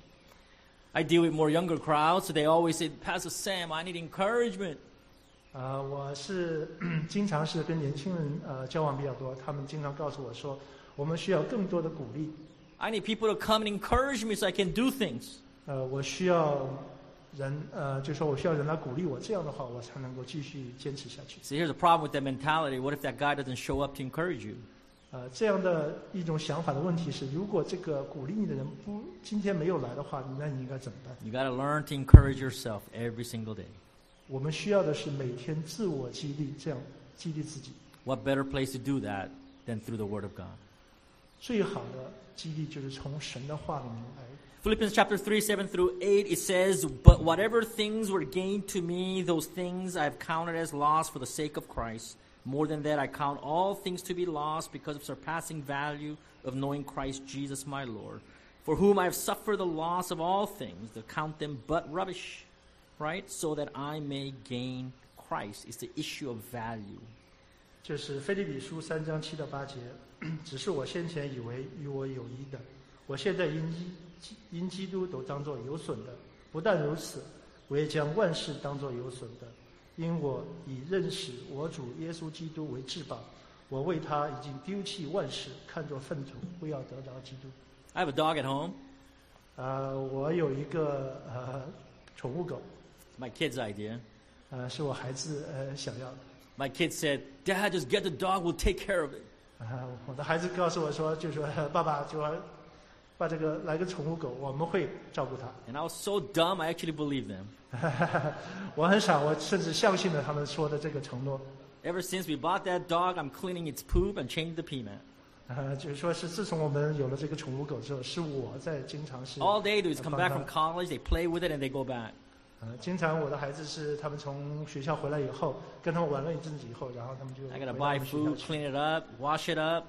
I deal with more younger crowds, so they always say, Pastor Sam, I need encouragement. 呃，我是经常是跟年轻人呃交往比较多，他们经常告诉我说，我们需要更多的鼓励。 I need people to come and encourage me so I can do things. 呃，我需要人呃，就说我需要人来鼓励我，这样的话我才能够继续坚持下去。 See, here's a problem with that mentality. What if that guy doesn't show up to encourage you? 呃，这样的一种想法的问题是，如果这个鼓励你的人不今天没有来的话，那你应该怎么办？ You got to learn to encourage yourself every single day. 我们需要的是每天自我激励，这样激励自己。 What better place to do that than through the Word of God? 最好的激励就是从神的话里面来。 Philippians chapter three, seven through eight, it says, But whatever things were gained to me, those things I have counted as loss for the sake of Christ. More than that, I count all things to be lost because of surpassing value of knowing Christ Jesus my Lord, for whom I have suffered the loss of all things, to count them but rubbish, right? So that I may gain Christ. It's the issue of value. 就是腓立比书三章七到八节，只是我先前以为与我有益的，我现在因基因基督都当作有损的。不但如此，我也将万事当作有损的，因我以认识我主耶稣基督为至宝。我为他已经丢弃万事，看作粪土，不要得着基督。 I have a dog at home. 呃，我有一个呃宠物狗， My kid's idea. 呃，是我孩子呃想要的。 My kid said, Dad, just get the dog, we'll take care of it. 啊，我的孩子告诉我说，就说爸爸，就说把这个来个宠物狗，我们会照顾它。 And I was so dumb, I actually believed them. 我很傻，我甚至相信了他们说的这个承诺。 Ever since we bought that dog, I'm cleaning its poop and changing the pee mat. 呃，就是说是自从我们有了这个宠物狗之后，是我在经常是 All they do is come back 帮 from 他 college, they play with it, and they go back. 呃，经常我的孩子是他们从学校回来以后，跟他们玩了一阵子以后，然后他们就 I gotta 回到 buy 我们学校 food, 去。 clean it up, wash it up.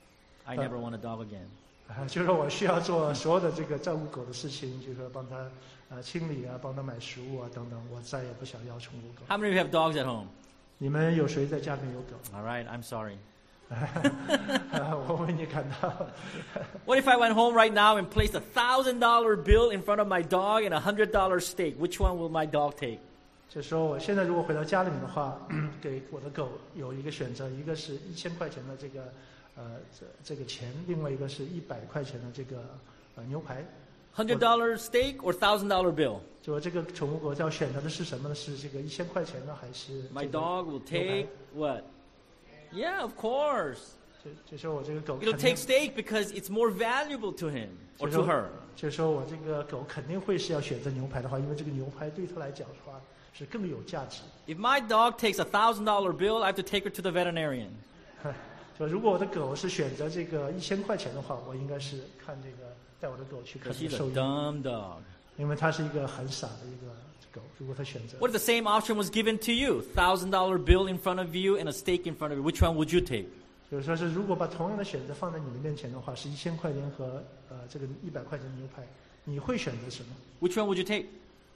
I never want a dog again. 啊，就是说我需要做所有的这个照顾狗的事情，就是说帮他呃清理啊，帮他买食物啊等等，我再也不想要宠物狗。 How many of you have dogs at home? 你们有谁在家里面有狗？ All right, I'm sorry. 啊我为你感到。 What if I went home right now and placed a thousand dollar bill in front of my dog and a hundred dollar steak? Which one will my dog take? 就说我现在如果回到家里面的话，给我的狗有一个选择，一个是一千块钱的这个呃这这个钱，另外一个是一百块钱的这个呃牛排。 hundred dollar steak or thousand dollar bill? 就说这个宠物狗要选择的是什么呢？是这个一千块钱呢，还是 My 这个 dog will 牛 take 排 what? Yeah, of course. 就就说我这个狗 It'll 肯定 take steak because it's more valuable to him or 就 to 说 her. 就说我这个狗肯定会是要选择牛排的话，因为这个牛排对它来讲的话是更有价值。 If my dog takes a thousand dollar bill, I have to take her to the veterinarian. 就如果我的狗是选择这个一千块钱的话，我应该是看这个带我的狗去看 Because 这 she's 个兽 a 医， dumb dog. 因为它是一个很傻的一个狗。如果它选择， What if the same option was given to you? Thousand dollar bill in front of you and a steak in front of you. Which one would you take? 就是说是如果把同样的选择放在你的面前的话，是一千块钱和呃这个一百块钱的牛排，你会选择什么？ Which one would you take?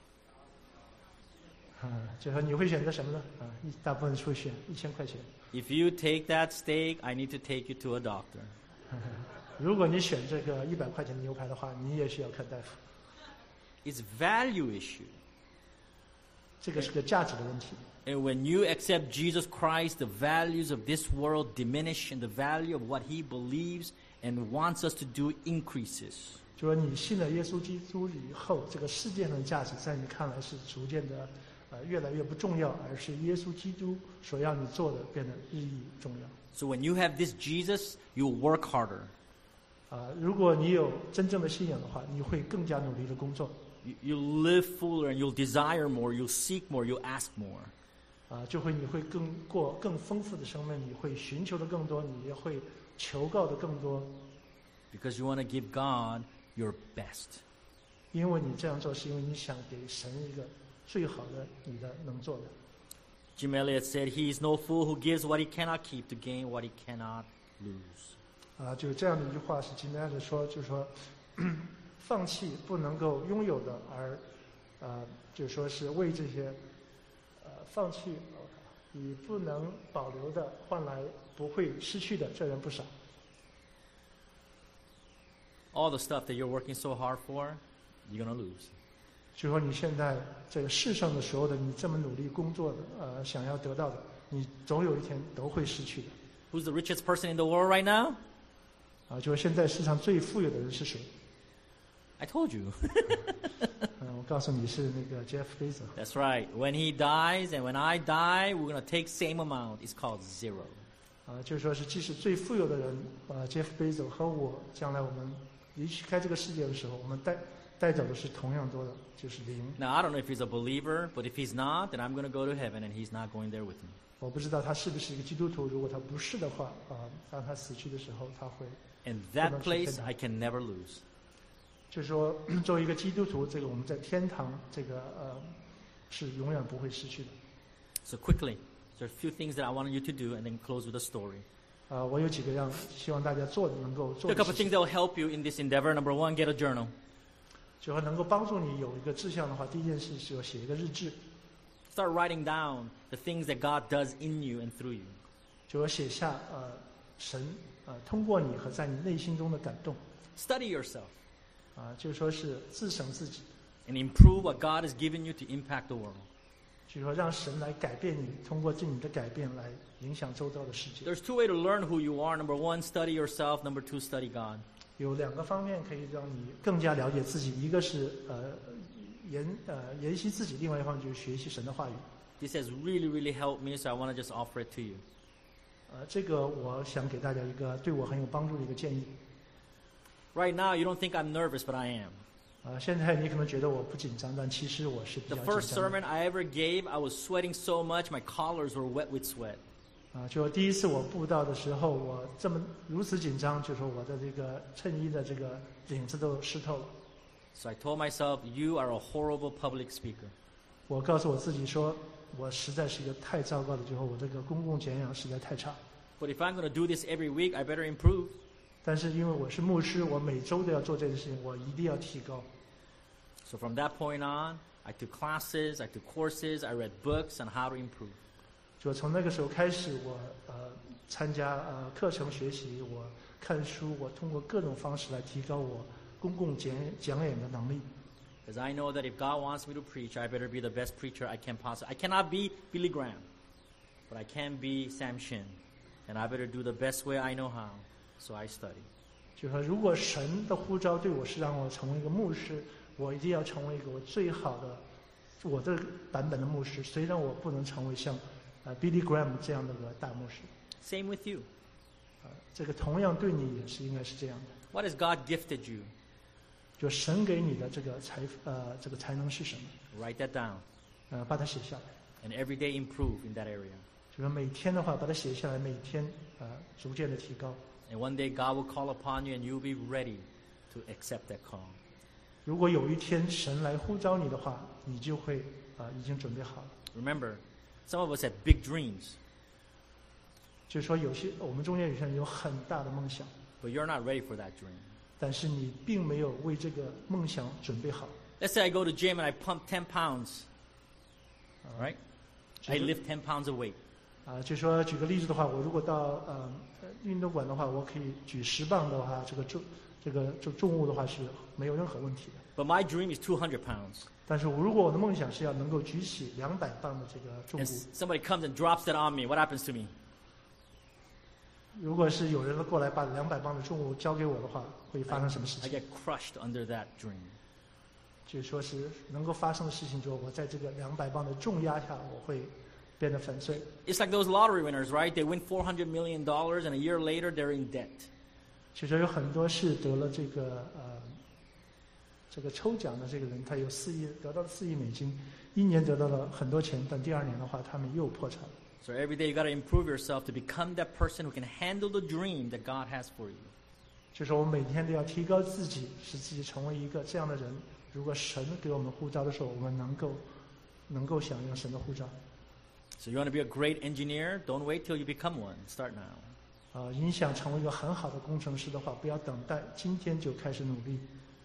啊，就说你会选择什么呢？啊，一大部分会选一千块钱。 If you take that steak, I need to take you to a doctor. 如果你选这个一百块钱的牛排的话，你也需要看大夫。 It's value issue. 这个是个价值的问题。 And when you accept Jesus Christ, the values of this world diminish and the value of what he believes and wants us to do increases. 就说你信了耶稣基督以后，这个世界上的价值在你看来是逐渐的呃越来越不重要，而是耶稣基督所要你做的变得日益重要。 So when you have this Jesus, you'll work harder. 啊，如果你有真正的信仰的话，你会更加努力的工作。 You, you'll live fuller and you'll desire more, you'll seek more, you'll ask more. 啊，就会你会更过更丰富的生命，你会寻求的更多，你也会求告的更多， Because you want to give God your best. 因为你这样做是因为你想给神一个最好的你的能做的。 Jim Elliot said, he is no fool who gives what he cannot keep to gain what he cannot lose. 啊，就这样的一句话是金麦的说，就是说，放弃不能够拥有的，而，呃，就说是为这些，呃，放弃以不能保留的换来不会失去的，这人不少。 All the stuff that you're working so hard for, you're going to lose. 就说你现在这个世上的所有的，你这么努力工作的，呃，想要得到的，你总有一天都会失去的。 Who's the richest person in the world right now? 啊，就是现在世上最富有的人是谁？ I told you. 嗯，我告诉你是那个 Jeff Bezos。 That's right. When he dies and when I die, we're going to take same amount. It's called zero. 啊，就是说是即使最富有的人，呃，Jeff Bezos 和我，将来我们离开这个世界的时候，我们带带走的是同样多的，就是零。 Now, I don't know if he's a believer, but if he's not, then I'm going to go to heaven and he's not going there with me. 我不知道他是不是一个基督徒，如果他不是的话，啊、当他死去的时候，他会， And that place I can never lose. 就是说，作为一个基督徒，这个我们在天堂，这个呃，是永远不会失去的。 So quickly, there are a few things that I want you to do and then close with a story. 啊、我有几个让希望大家做的能够做 A 的 couple 事 things 情， that will help you in this endeavor. Number one, get a journal. 就说能够帮助你有一个志向的话，第一件事是要写一个日志， Start writing down the things that God does in you and through you. 就说写下呃神呃通过你和在你内心中的感动。 Study yourself 啊，就说是自省自己， and improve what God has given you to impact the world. 就说让神来改变你，通过这你的改变来影响周遭的世界。 There's two ways to learn who you are. Number one, study yourself. Number two, study God. 有两个方面可以让你更加了解自己，一个是呃研呃研习自己，另外一方面就是学习神的话语。 This has really, really helped me, so I want to just offer it to you. 呃，这个我想给大家一个对我很有帮助的一个建议。 Right now, you don't think I'm nervous, but I am. 啊、现在你可能觉得我不紧张，但其实我是比 The 较 first 紧张的。 sermon I ever gave, I was sweating so much, my collars were wet with sweat. 啊，就第一次我布道的时候，我这么如此紧张，就说我的这个衬衣的这个领子都湿透了。 So I told myself, you are a horrible public speaker. 我告诉我自己说，我实在是一个太糟糕的，就是我这个公共讲讲实在太差。 But if I'm going to do this every week, I better improve. 但是因为我是牧师，我每周都要做这件事情，我一定要提高。 So from that point on, I took classes, I took courses, I read books on how to improve. 就从那个时候开始，我呃参加呃课程学习，我看书，我通过各种方式来提高我公共讲讲演的能力。 Because I know that if God wants me to preach, I better be the best preacher I can possibly. I cannot be Billy Graham, but I can be Sam Shin. And I better do the best way I know how. So I study. 就是说，如果神的呼召对我是让我成为一个牧师，我一定要成为一个我最好的我的版本的牧师。虽然我不能成为像呃 Billy Graham 这样的个大牧师。 Same with you. 呃，这个同样对你也是应该是这样的。 What has God gifted you? 就神给你的这个才呃这个才能是什么？ Write that down. 呃，把它写下来。 And every day improve in that area. 就是每天的话，把它写下来，每天呃逐渐的提高。 And one day God will call upon you and you'll be ready to accept that call. 如果有一天神来呼召你的话，你就会啊、呃、已经准备好了。 Remember, some of us have big dreams, 就是说，有些我们中间有些人有很大的梦想， but you're not ready for that dream. 但是你并没有为这个梦想准备好。 Let's say I go to gym and I pump ten pounds. All right? I lift ten pounds of weight. 啊、就说举个例子的话，我如果到呃运动馆的话，我可以举十磅的话，这个重这个重重物的话是没有任何问题的。 But my dream is two hundred pounds. 但是如果我的梦想是要能够举起两百磅的这个重 And 物， somebody comes and drops that on me. What happens to me? 如果是有人过来把两百磅的重物交给我的话，会发生什么事 I 情？ get crushed under that dream. 就是说是能够发生的事情，就是我在这个两百磅的重压下，我会变得粉碎。 It's like those lottery winners, right? They win four hundred million dollars and a year later they're in debt. 其实有很多是得了这个呃这个抽奖的这个人，他有四亿得到了四亿美金，一年得到了很多钱，但第二年的话，他们又破产了。 So every day you got to improve yourself to become that person who can handle the dream that God has for you. 就是我们每天都要提高自己，使自己成为一个这样的人。如果神给我们呼召的时候，我们能够能够响应神的呼召。 So you want to be a great engineer? Don't wait till you become one. Start now. 啊、你想成为一个很好的工程师的话，不要等待，今天就开始努力。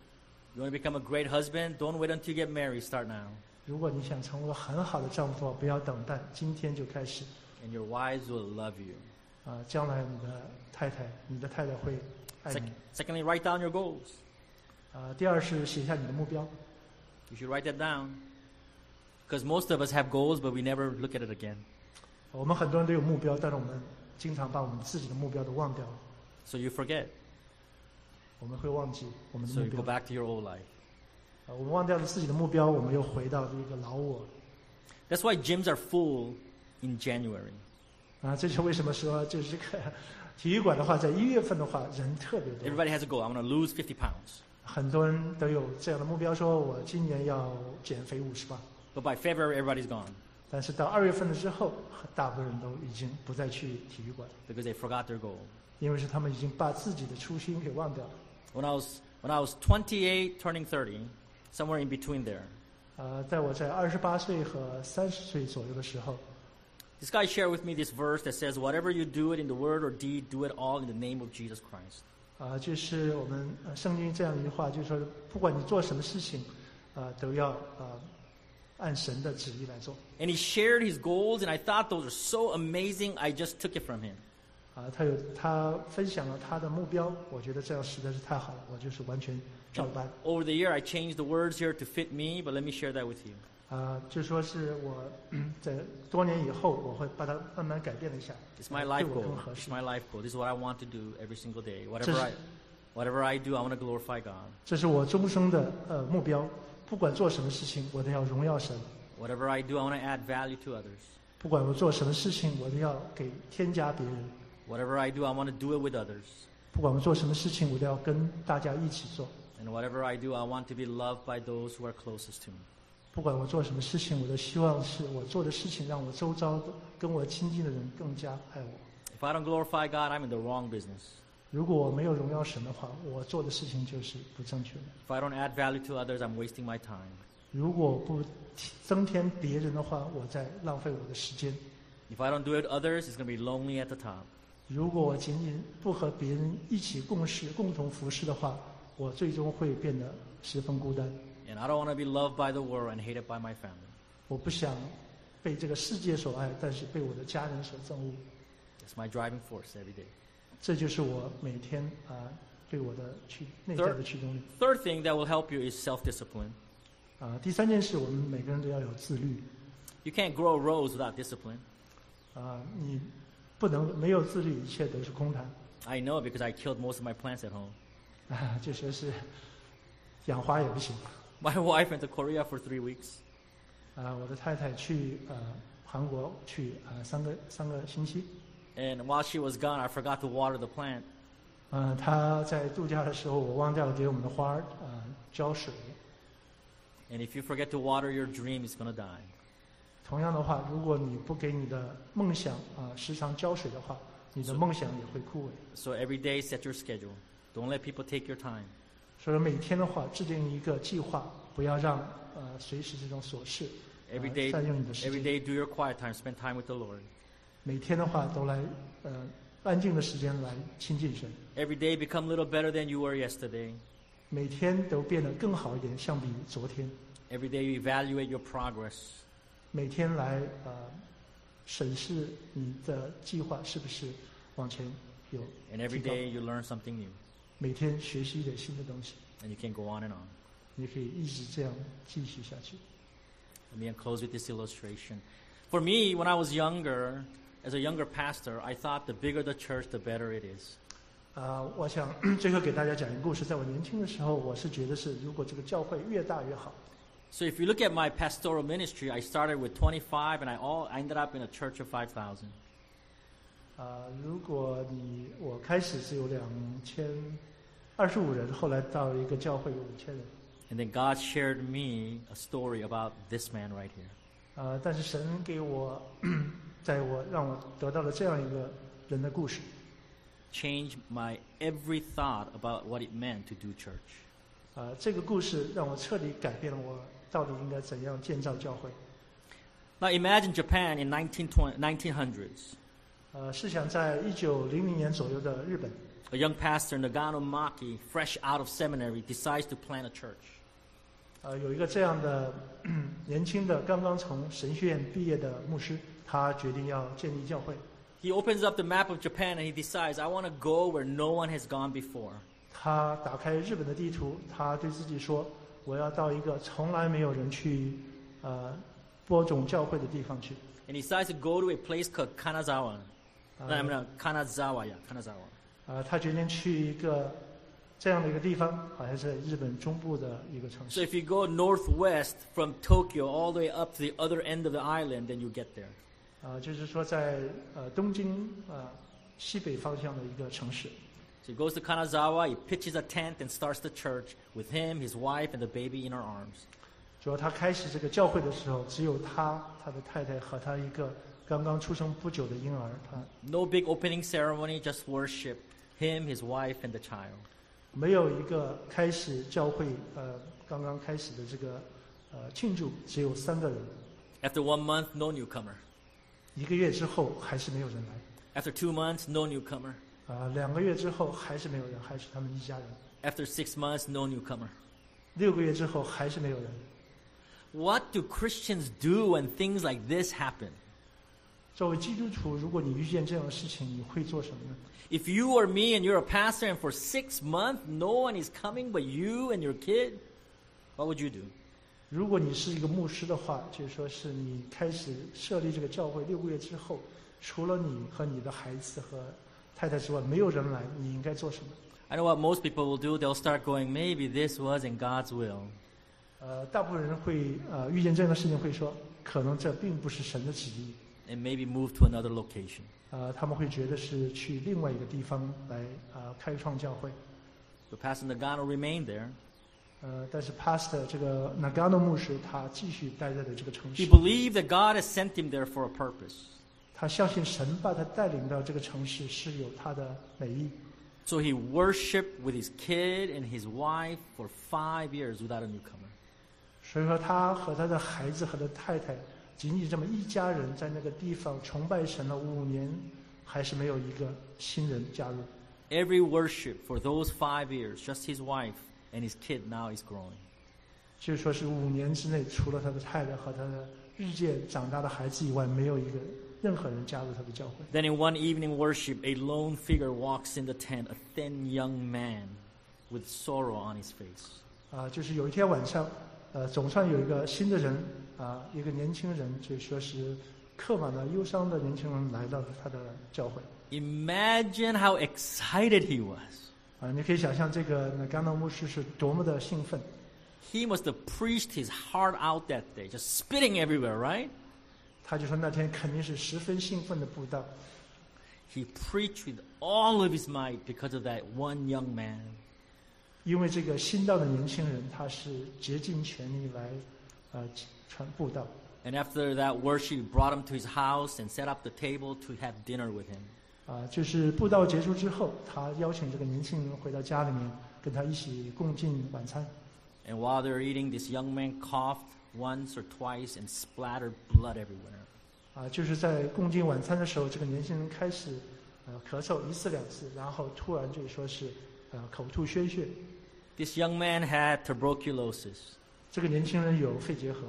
You want to become a great husband? Don't wait until you get married. Start now. 如果你想成为一个很好的丈夫的话，不要等待，今天就开始。 And your wives will love you. 啊、将来你的太太，你的太太会爱 Sec- 你。 secondly, write down your goals. 啊、第二是写下你的目标。 You should write that down. Because most of us have goals, but we never look at it again. 我们很多人都有目标，但是我们经常把我们自己的目标都忘掉了。 So you forget. 我们会忘记我们的 So 目 you 标。 go back to your old life. 啊我们忘掉了自己的目标，我们又回到这个老我。 That's why gyms are full in January. 啊，这是为什么说就是这个体育馆的话，在一月份的话人特别多， Everybody has a goal. I want to lose fifty pounds. 很多人都有这样的目标，说我今年要减肥五十磅。 But by February, everybody's gone 但是到二月份了之后，大部分人都已经不再去体育馆， because they forgot their goal. 因为是他们已经把自己的初心给忘掉了。 When I was when I was twenty-eight, turning thirty, somewhere in between there, 呃，在我在二十八岁和三十岁左右的时候， this guy shared with me this verse that says, "Whatever you do it in the word or deed, do it all in the name of Jesus Christ." 啊、就是我们呃圣经这样一句话，就是说，不管你做什么事情，啊、都要啊、按神的旨意来做。 And he shared his goals, and I thought those are so amazing. I just took it from him. 啊、他有他分享了他的目标，我觉得这样实在是太好了，我就是完全照 And 搬。 over the year, I changed the words here to fit me, but let me share that with you. 啊、就说是我嗯在多年以后，我会把它慢慢改变了一下， It's my 对 life 我 goal. 更合 It's 适。 my life goal. This is what I want to do every single day. Whatever Just- I, whatever I do, I want to glorify God. 这是我终生的呃目标，不管做什么事情，我都要荣耀神； Whatever I do, I want to add value to others. 不管我做什么事情，我都要给添加别人； Whatever I do, I want to do it with others. 不管我做什么事情，我都要跟大家一起做； And whatever I do, I want to be loved by those who are closest to me. 不管我做什么事情，我都希望是我做的事情让我周遭的跟我亲近的人更加爱我。 If I don't glorify God, I'm in the wrong business. 如果我没有荣耀神的话，我做的事情就是不正确的。 If I don't add value to others, I'm wasting my time. 如果不增添别人的话，我在浪费我的时间。 If I don't do it with others, it's going to be lonely at the top. 如果我仅仅不和别人一起共事、共同服侍的话，我最终会变得十分孤单。 And I don't want to be loved by the world and hated by my family. 我不想被这个世界所爱，但是被我的家人所憎恶。 It's my driving force every day. 这就是我每天啊、对我的驱内在的驱动力。 Third thing that will help you is self-discipline. 啊、第三件事，我们每个人都要有自律。 You can't grow a rose without discipline. 啊、你不能没有自律，一切都是空谈。 I know because I killed most of my plants at home. 啊，就说是养花也不行。 My wife went to Korea for three weeks. 啊，我的太太去呃韩国去啊三个三个星期。 And while she was gone, I forgot to water the plant. 呃，她在度假的时候，我忘掉了给我们的花儿呃浇水。 And if you forget to water your dream, it's going to die. 同样的话，如果你不给你的梦想啊、呃、时常浇水的话，你的梦想也会枯萎。 So every day, set your schedule. Don't let people take your time. 所以每天的话，制定一个计划，不要让呃随时这种琐事 Every 呃 day, 占用你的时 every 间。 day, do your quiet time. Spend time with the Lord. 每天的话都来呃安静的时间来亲近神。 Every day, become a little better than you were yesterday. 每天都变得更好一点，相比昨天。 Every day, you evaluate your progress. 每天来呃审视你的计划是不是往前有 And every 提高。 day, you learn something new. 每天学习一点新的东西， And you can go on and on. 你可以一直这样继续下去。 Let me close with this illustration. For me, when I was younger, as a younger pastor, I thought the bigger the church, the better it is. 啊、我想最后给大家讲一个故事。在我年轻的时候，我是觉得是，如果这个教会越大越好。 So if you look at my pastoral ministry, I started with twenty-five, and I all I ended up in a church of five thousand. 啊、如果你我开始是有两千二十五人，后来到一个教会有五千人。 And then God shared me a story about this man right here. 啊、但是神给我，在我让我得到了这样一个人的故事。 Changed my every thought about what it meant to do church. 啊、这个故事让我彻底改变了我到底应该怎样建造教会。 Now imagine Japan in nineteen hundreds. 呃，试想在一九零零年左右的日本， A young pastor, Nagano Maki, fresh out of seminary, decides to plant a church. 呃，有一个这样的年轻的刚刚从神学院毕业的牧师，他决定要建立教会。 He opens up the map of Japan and he decides, I want to go where no one has gone before. 他打开日本的地图，他对自己说：“我要到一个从来没有人去呃播种教会的地方去。 And he decides to go to a place called Kanazawa. Uh, no, I mean, Kanazawa, yeah, Kanazawa. ” 呃，他决定去一个这样的一个地方，好像是在日本中部的一个城 So 市。 if you go northwest from Tokyo all the way up to the other end of the island, then you get there. 啊、就是说在呃东京呃西北方向的一个城市。 So he goes to Kanazawa, he pitches a tent and starts the church with him, his wife, and the baby in her arms. 主要他开始这个教会的时候，只有他、他的太太和他一个刚刚出生不久的婴儿。他 No big opening ceremony, just worship. Him, his wife, and the child. 没有一个开始教会呃刚刚开始的这个呃庆祝，只有三个人。 After one month, no newcomer. 一个月之后还是没有人来。 After two months, no newcomer. 啊、两个月之后还是没有人，还是他们一家人。 After six months, no newcomer. 六个月之后还是没有人。 What do Christians do when things like this happen? 作为基督徒，如果你遇见这样的事情，你会做什么呢？ If you or me and you're a pastor and for six months no one is coming but you and your kid, what would you do? 如果你是一个牧师的话，就是说是你开始设立这个教会六个月之后，除了你和你的孩子和太太之外，没有人来，你应该做什么？ I know what most people will do. They'll start going, maybe this wasn't God's will. 呃，大部分人会呃遇见这样的事情会说，可能这并不是神的旨意。 And maybe move to another location. 呃，他们会觉得是去另外一个地方来呃开创教会。 But Pastor Nagano remained there. 呃，但是 Pastor 这个 Nagano 牧师他继续待在了这个城 He 市。 believed that God has sent him there for a purpose. 他相信神把他带领到这个城市是有他的美意。 So he worshiped with his kid and his wife for five years without a newcomer. 所以说，他和他的孩子和他的太太，仅仅这么一家人在那个地方崇拜神了五年，还是没有一个新人加入。 Every worship for those five years, just his wife and his kid now is growing. 就是说是五年之内，除了他的太太和他的日渐长大的孩子以外，没有一个任何人加入他的教会。 Then in one evening worship, a lone figure walks in the tent, a thin young man with sorrow on his face. 啊，就是有一天晚上，呃，总算有一个新的人啊，一个年轻人，就说是刻满了忧伤的年轻人来到他的教会。 Imagine how excited he was. 啊，你可以想象这个那甘纳牧师是多么的兴奋。 He must have preached his heart out that day, just spitting everywhere, right? 他就说那天肯定是十分兴奋的布道。 He preached with all of his might because of that one young man. 因为这个新到的年轻人，他是竭尽全力来呃传布道。 And after that worship, he brought him to his house and set up the table to have dinner with him. 啊，就是布道结束之后，他邀请这个年轻人回到家里面，跟他一起共进晚餐。 And while they were eating, this young man coughed once or twice and splattered blood everywhere. 啊，就是在共进晚餐的时候，这个年轻人开始呃咳嗽一次两次，然后突然就说是呃口吐鲜血。 This young man had tuberculosis. 这个年轻人有肺结核。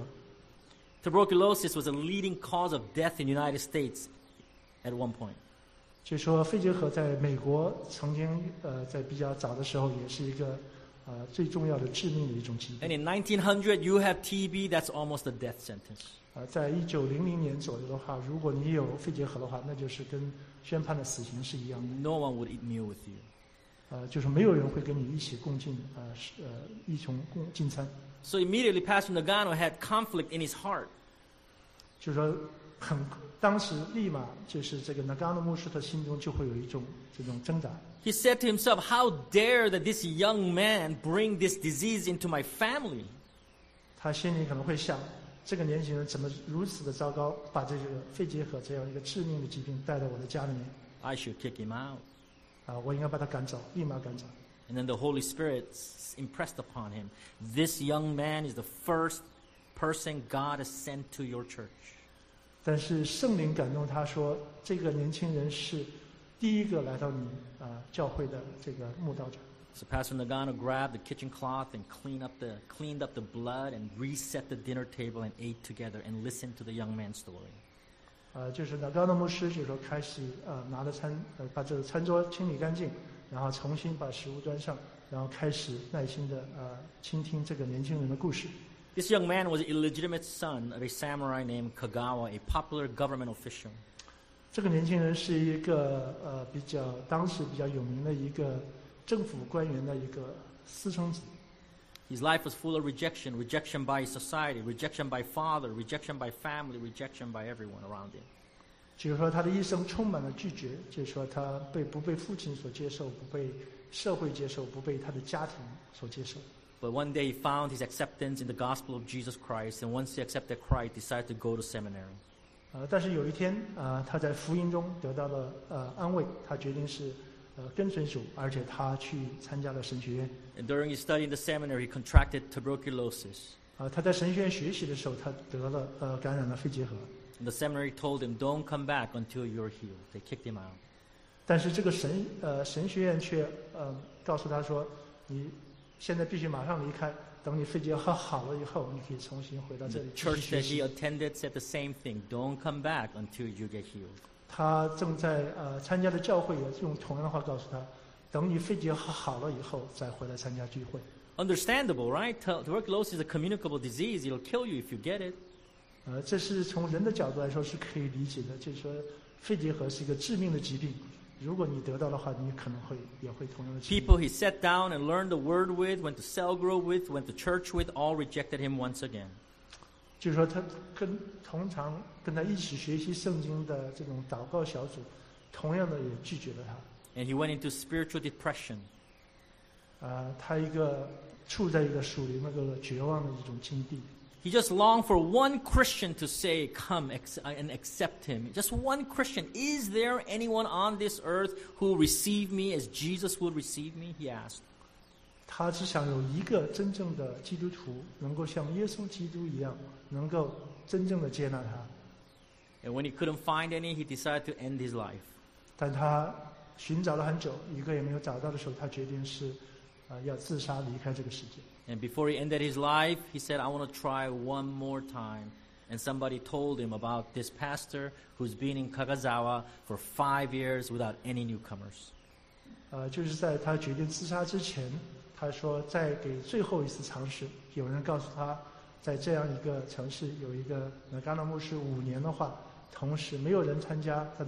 Tuberculosis was a leading cause of death in the United States at one point. 就说肺结核在美国曾经呃在比较早的时候也是一个呃最重要的致命的一种疾病。 And in nineteen hundred, you have T B, that's almost a death sentence. 呃，在一九零零年左右的话，如果你有肺结核的话，那就是跟宣判的死刑是一样的。 No one would eat meal with you. 呃，就是没有人会跟你一起共进呃呃一同共进餐。 So immediately, Pastor Nagano had conflict in his heart. 就说很当时立马就是这个纳甘诺牧师的心中就会有一种这种挣扎。 He said to himself, "How dare that this young man bring this disease into my family?" 他心里可能会想，这个年轻人怎么如此的糟糕，把这个肺结核这样一个致命的疾病带到我的家里面。 I should kick him out. 啊，我应该把他赶走，立马赶走。 And then the Holy Spirit impressed upon him, "This young man is the first person God has sent to your church." 但是圣灵感动他说，这个年轻人是第一个来到你啊、呃、教会的这个慕道者。 So Pastor Nagano grabbed the kitchen cloth and cleaned up the cleaned up the blood and reset the dinner table and ate together and listened to the young man's story. 呃，就是纳甘诺牧师就说开始呃拿着餐呃把这个餐桌清理干净，然后重新把食物端上，然后开始耐心的呃倾听这个年轻人的故事。 This young man was the illegitimate son of a samurai named Kagawa, a popular government official. 这个年轻人是一个呃比较当时比较有名的一个政府官员的一个私生子。 His life was full of rejection, rejection by society, rejection by father, rejection by family, rejection by everyone around him. 就是说他的一生充满了拒绝，就是说他被不被父亲所接受，不被社会接受，不被他的家庭所接受。 But one day he found his acceptance in the gospel of Jesus Christ, and once he accepted Christ, decided to go to seminary. 呃，但是有一天啊、呃，他在福音中得到了呃安慰，他决定是呃跟随主，而且他去参加了神学院。 And during his study in the seminary, he contracted tuberculosis. 啊、呃，他在神学院学习的时候，他得了呃感染了肺结核。 And the seminary told him, "Don't come back until you're healed." They kicked him out. 但是这个神呃神学院却呃告诉他说，你现在必须马上离开，等你肺结核好了以后，你可以重新回到这 The 里继续 church 学 that 习 he。attended said the same thing. Don't come back until you get healed. 他正在呃参加的教会也用同样的话告诉他，等你肺结核好了以后再回来参加聚会。 Understandable, right? Tu- Tuberculosis is a communicable disease. It'll kill you if you get it. 呃，这是从人的角度来说是可以理解的，就是说肺结核是一个致命的疾病，如果你得到的话，你可能会也会同样的疾病。 People he sat down and learned the word with, went to cell group with, went to church with, all rejected him once again. 就是说他跟通常跟他一起学习圣经的这种祷告小组，同样的也拒绝了他。 And he went into spiritual depression. 啊、他一个处在一个属灵那个绝望的一种境地。 He just longed for one Christian to say, "Come ex- and accept him." Just one Christian. Is there anyone on this earth who will receive me as Jesus would receive me? He asked. 他只想有一个真正的基督徒，能够像耶稣基督一样，能够真正的接纳他。 And when he couldn't find any, he decided to end his life. 但他寻找了很久，一个也没有找到的时候，他决定是，啊、要自杀离开这个世界。 And before he ended his life, he said, "I want to try one more time." And somebody told him about this pastor who's been in Kagazawa for five years without any newcomers. 呃，就是在他决定自杀之前，他说再给最后一次尝试。有人告诉他，在这样一个城市有一个那甘纳牧师五年的话，同时没有人参加他的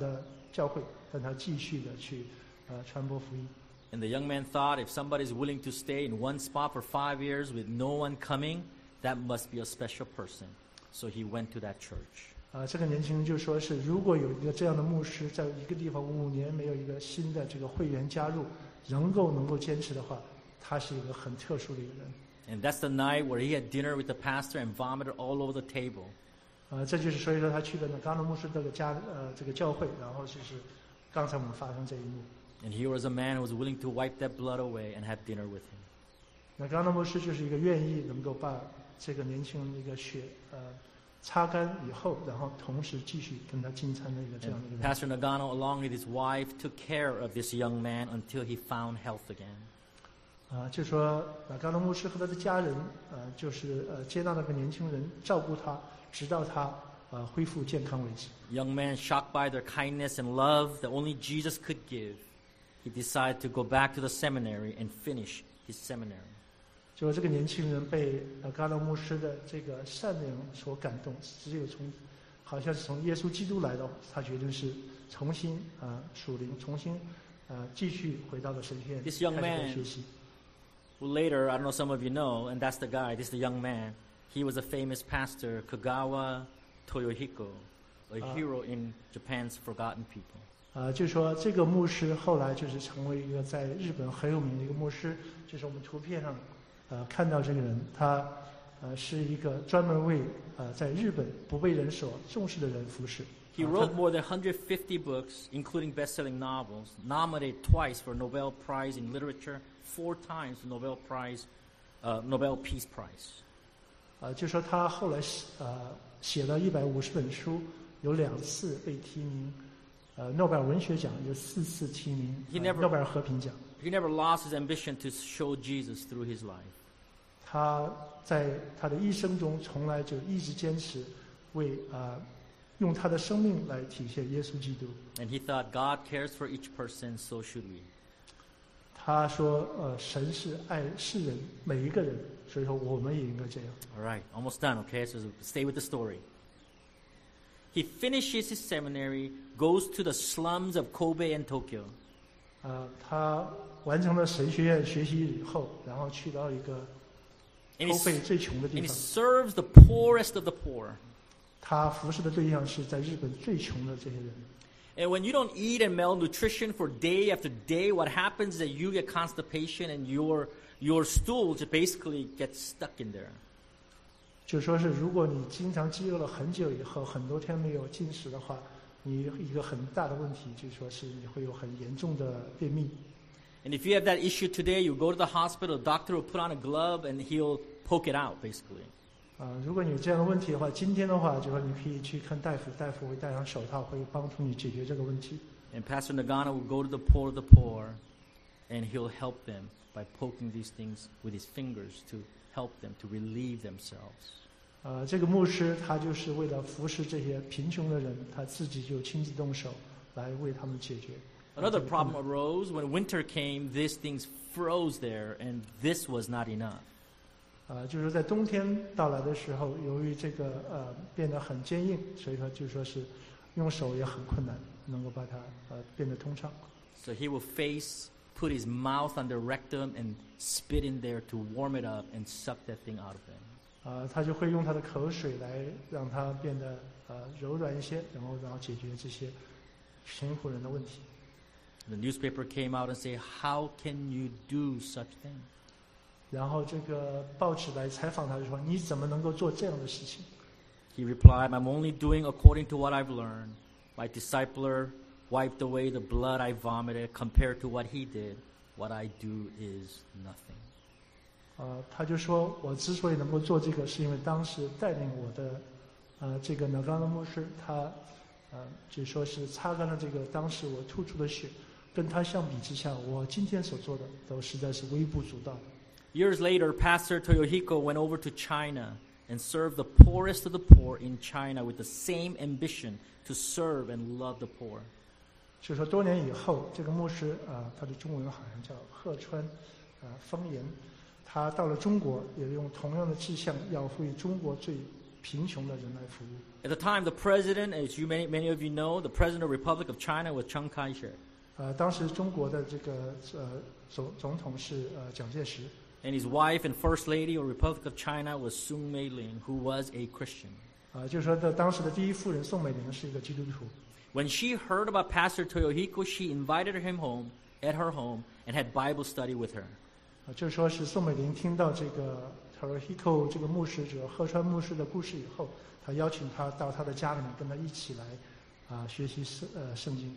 教会，但他继续的去呃传播福音。 And the young man thought if somebody is willing to stay in one spot for five years with no one coming, that must be a special person. So he went to that church. 啊、呃，这个年轻人就说是，如果有一个这样的牧师，在一个地方五年没有一个新的这个会员加入，能够能够坚持的话，他是一个很特殊的一个人。 And that's the night where he had dinner with the pastor and vomited all over the table. 呃，这就是所以说他去的那冈德牧师这个家呃这个教会，然后就是刚才我们发生这一幕。 And here was a man who was willing to wipe that blood away and have dinner with him. 那冈德牧师就是一个愿意能够把这个年轻人的一个血呃擦干以后，然后同时继续跟他进餐的一个这样的一个人。 Pastor Nagano, along with his wife, took care of this young man until he found health again. 啊、呃，就说呃冈德牧师和他的家人呃就是呃接纳那个年轻人，照顾他，直到他呃恢复健康为止。 Young man, shocked by their kindness and love that only Jesus could give, he decided to go back to the seminary and finish his seminary. 就说这个年轻人被呃冈德牧师的这个善良所感动，只有从好像是从耶稣基督来的，他决定是重新啊、呃、属灵，重新呃继续回到了神学院， This young 开始 man 学习。 Well, later, I don't know, some of you know, and that's the guy, this is the young man. He was a famous pastor, Kagawa Toyohiko, a Ah. hero in Japan's forgotten people. 啊、呃，就说这个牧师后来就是成为一个在日本很有名的一个牧师，就是我们图片上呃看到这个人，他呃是一个专门为呃在日本不被人所重视的人服侍。 He 啊 wrote 他 more than one hundred fifty books, including best-selling novels, nominated twice for Nobel Prize in Literature, four times for Nobel Prize, uh, Nobel Peace Prize. 啊，就说他后来写呃写了一百五十本书，有两次被提名，呃诺贝尔文学奖有四次提名， He 呃 never- 诺贝尔和平奖。 He never lost his ambition to show Jesus through his life. 他在他的一生中从来就一直坚持为啊、呃、用他的生命来体现耶稣基督。 And he thought God cares for each person, so should we. 他说呃神是爱世人每一个人，所以说我们也应该这样。 All right, almost done, okay? So stay with the story. He finishes his seminary, goes to the slums of Kobe and Tokyo. 呃，他完成了神学院学习以后，然后去到一个 And 筹 he, 备最穷的 and 地 he 方。 serves the poorest of the poor. 他服侍的对象是在日本最穷的这些人。 And when you don't eat and malnutrition for day after day, what happens is that you get constipation and your your stool just basically gets stuck in there. 就说是如果你经常饥饿了很久以后，很多天没有进食的话，你一个很大的问题就是说是你会有很严重的便秘。 And if you have that issue today, you go to the hospital, the doctor will put on a glove and he'll poke it out, basically. 啊、如果你有这样的问题的话，今天的话就说你可以去看大夫，大夫会戴上手套，会帮助你解决这个问题。 And Pastor Nagano will go to the poor of the poor, and he'll help them by poking these things with his fingers to help them to relieve themselves. 呃，这个牧师他就是为了服侍这些贫穷的人，他自己就亲自动手来为他们解决。 Another problem arose when winter came. These things froze there, and this was not enough. 啊、就是在冬天到来的时候，由于这个呃变得很坚硬，所以说就说是用手也很困难，能够把它呃变得通畅。 So he will face, put his mouth on the rectum, and spit in there to warm it up and suck that thing out of them. 啊、他就会用他的口水来让它变得呃柔软一些，然后然后解决这些贫苦人的问题。 The newspaper came out and said, "How can you do such thing?" 然后这个报纸来采访他，就说：“你怎么能够做这样的事情？” He replied, "I'm only doing according to what I've learned. My discipler wiped away the blood I vomited. Compared to what he did, what I do is nothing." 呃，他就说：“我之所以能够做这个，是因为当时带领我的呃这个南冈的牧师，他呃就说是擦干了这个当时我吐出的血，跟他相比之下，我今天所做的都实在是微不足道的。” Years later, Pastor Toyohiko went over to China and served the poorest of the poor in China with the same ambition to serve and love the poor. 就说多年以后，这个牧师啊、呃，他的中文好像叫鹤川啊、呃、方言，他到了中国，也用同样的志向，要为中国最贫穷的人来服务。 At the time, the president, as you many many of you know, the president of the Republic of China was Chiang Kai-shek. 呃，当时中国的这个呃总总统是呃蒋介石。 And his wife and first lady of the Republic of China was Sun Mei-ling, who was a Christian. 啊、呃，就是说的当时的第一夫人宋美龄是一个基督徒。 When she heard about Pastor Toyohiko, she invited him home at her home and had Bible study with her. 啊，就是说是宋美龄听到这个 Toyohiko 这个牧师者鹤川牧师的故事以后，他邀请他到他的家里面跟他一起来啊、呃、学习圣呃圣经。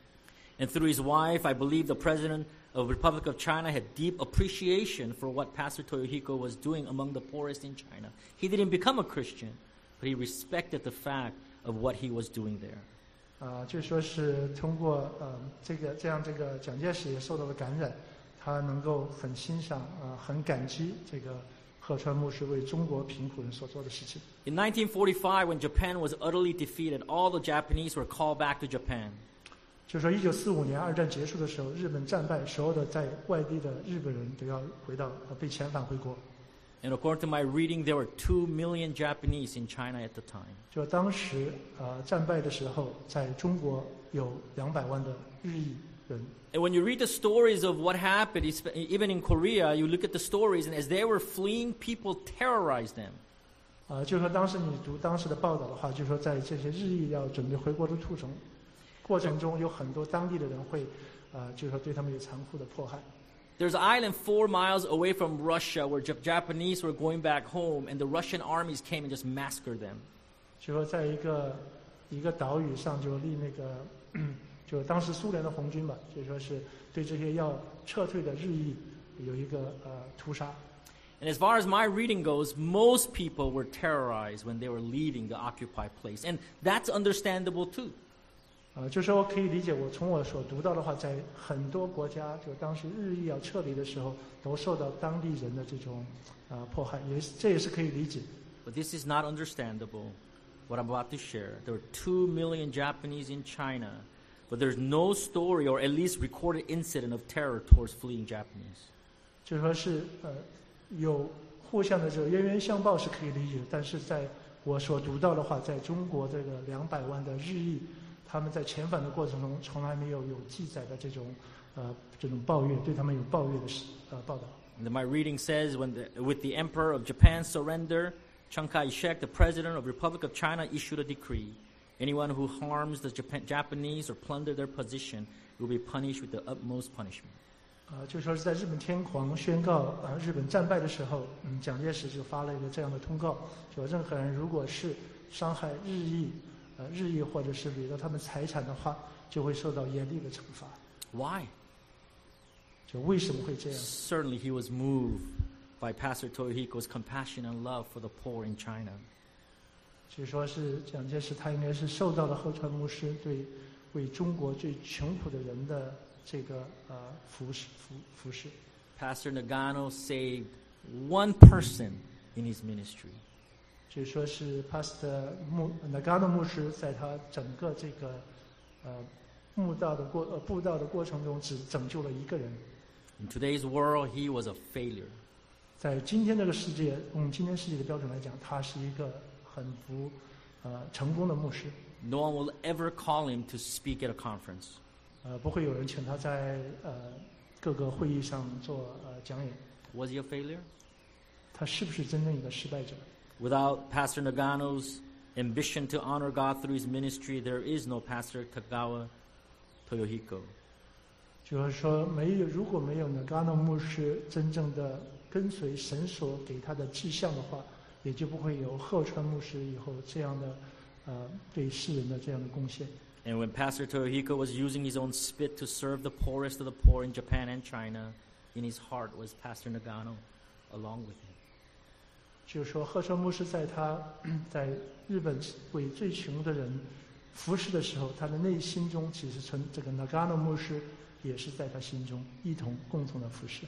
And through his wife, I believe the president of the Republic of China had deep appreciation for what Pastor Toyohiko was doing among the poorest in China. He didn't become a Christian, but he respected the fact of what he was doing there. 啊，就说是通过呃这个这样这个蒋介石也受到了感染，他能够很欣赏啊、呃、很感激这个鹤川牧师为中国贫苦人所做的事情。 In nineteen forty-five, when Japan was utterly defeated, all the Japanese were called back to Japan. 就说一九四五年二战结束的时候，日本战败，所有的在外地的日本人都要回到呃被遣返回国。 And according to my reading, there were two million Japanese in China at the time. 就当时呃战败的时候，在中国有两百万的日裔人。 And when you read the stories of what happened, even in Korea, you look at the stories, and as they were fleeing, people terrorized them. 啊、呃，就说当时你读当时的报道的话，就说在这些日裔要准备回国的途中过程中，有很多当地的人会，呃，就说对他们有残酷的迫害。 There's an island four miles away from Russia where Japanese were going back home, and the Russian armies came and just massacred them. 就说在一个一个岛屿上，就立那个，就当时苏联的红军吧，就说是对这些要撤退的日裔有一个呃屠杀。 And as far as my reading goes, most people were terrorized when they were leaving the occupied place, and that's understandable too. 呃，就说可以理解，我从我所读到的话，在很多国家，就当时日裔要撤离的时候，都受到当地人的这种呃迫害，也是这也是可以理解。 But this is not understandable. What I'm about to share. There were two million Japanese in China, but there's no story or at least recorded incident of terror towards fleeing Japanese. 就说是呃有互相的这个冤冤相报是可以理解的，但是在我所读到的话，在中国这个两百万的日裔。他们在遣返的过程中，从来没有有记载的这种，呃，这种抱怨，对他们有抱怨的呃报道。 And my reading says, when the, with the Emperor of Japan's surrender, Chiang Kai-shek, the President of the Republic of China, issued a decree: anyone who harms the Japan, Japanese or plunder their position will be punished with the utmost punishment. 啊、呃，就说是在日本天皇宣告啊、呃、日本战败的时候，嗯，蒋介石就发了一个这样的通告，就任何人如果是伤害日裔。呃，日裔或者是掠夺他们财产的话，就会受到严厉的惩罚。 Why? 就为什么会这样 ？Certainly, he was moved by Pastor Toyohiko's compassion and love for the poor in China. 据说是蒋介石，他应该是受到了鹤川牧师对为中国最穷苦的人的这个呃服侍服服侍。 Pastor Nagano saved one person in his ministry. 据说是 Pastor 牧 Nagano 牧师在他整个这个呃慕道的过呃布道的过程中，只拯救了一个人。 In today's world, he was a failure. 在今天这个世界，用今天世界的标准来讲，他是一个很不呃成功的牧师。 No one will ever call him to speak at a conference. 呃，不会有人请他在呃各个会议上做呃讲演。 Was he a failure? 他是不是真正一个失败者？ Without Pastor Nagano's ambition to honor God through his ministry, there is no Pastor Kagawa Toyohiko. 就是说，没有如果没有 Nagano 牧师真正的跟随神所给他的志向的话，也就不会有鹤川牧师以后这样的呃对世人的这样的贡献。 And when Pastor Toyohiko was using his own spit to serve the poorest of the poor in Japan and China, in his heart was Pastor Nagano along with him. 就是说，鹤川牧师在他在日本为最穷的人服侍的时候，他的内心中其实存这个 Nagano 牧师也是在他心中一同共同的服侍。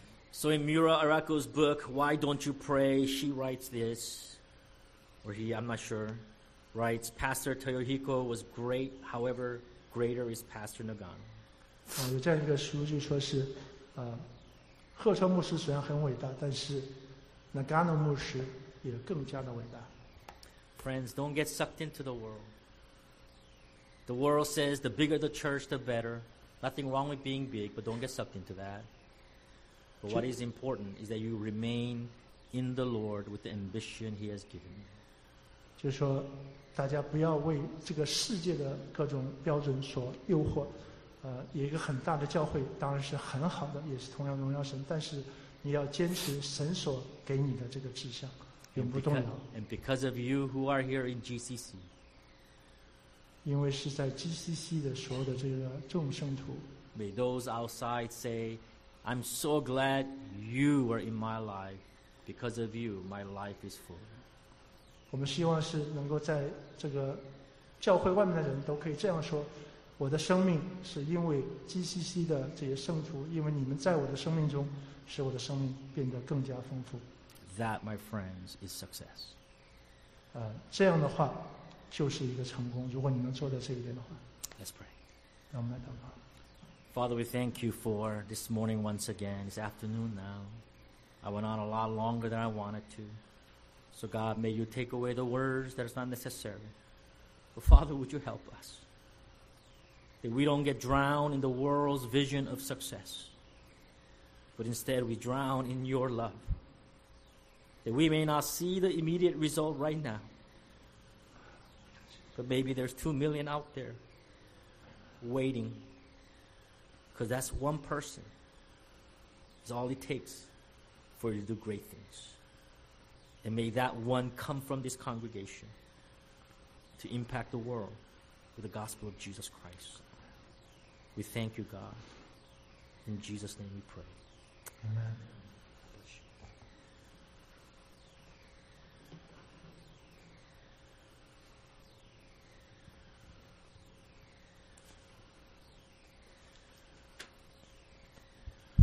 So in Mura Arako's book, Why Don't You Pray? She writes this, or he, I'm not sure, writes, Pastor Toyohiko was great, however, greater is Pastor Nagano. 啊，有这样一个书，就说是，啊，鹤川牧师虽然很伟大，但是 Nagano 牧师也更加的伟大。 friends, don't get sucked into the world. The world says the bigger the church, the better. Nothing wrong with being big, but don't get sucked into that. But what is important is that you remain in the Lord with the ambition He has given you. 就是说，大家不要为这个世界的各种标准所诱惑。呃，有一个很大的教会当然是很好的，也是同样荣耀神，但是你要坚持神所给你的这个志向，永不动摇。 And because of you who are here in G C C, 因为是在 G C C 的所有的这个众圣徒， may those outside say, I'm so glad you are in my life. Because of you, my life is full. 我们希望是能够在这个教会外面的人都可以这样说：我的生命是因为 G C C 的这些圣徒，因为你们在我的生命中，使我的生命变得更加丰富。 That, my friends, is success. 呃，这样的话就是一个成功。如果你能做到这一点的话， Let's pray. 让我们来祷告。 Father, we thank you for this morning once again, this afternoon now. I went on a lot longer than I wanted to. So God, may you take away the words that is not necessary. But Father, would you help us? That we don't get drowned in the world's vision of success. But instead we drown in your love. That we may not see the immediate result right now. But maybe there's two million out there waiting. Because that's one person. It's all it takes for you to do great things. And may that one come from this congregation to impact the world with the gospel of Jesus Christ. We thank you, God. In Jesus' name we pray. Amen.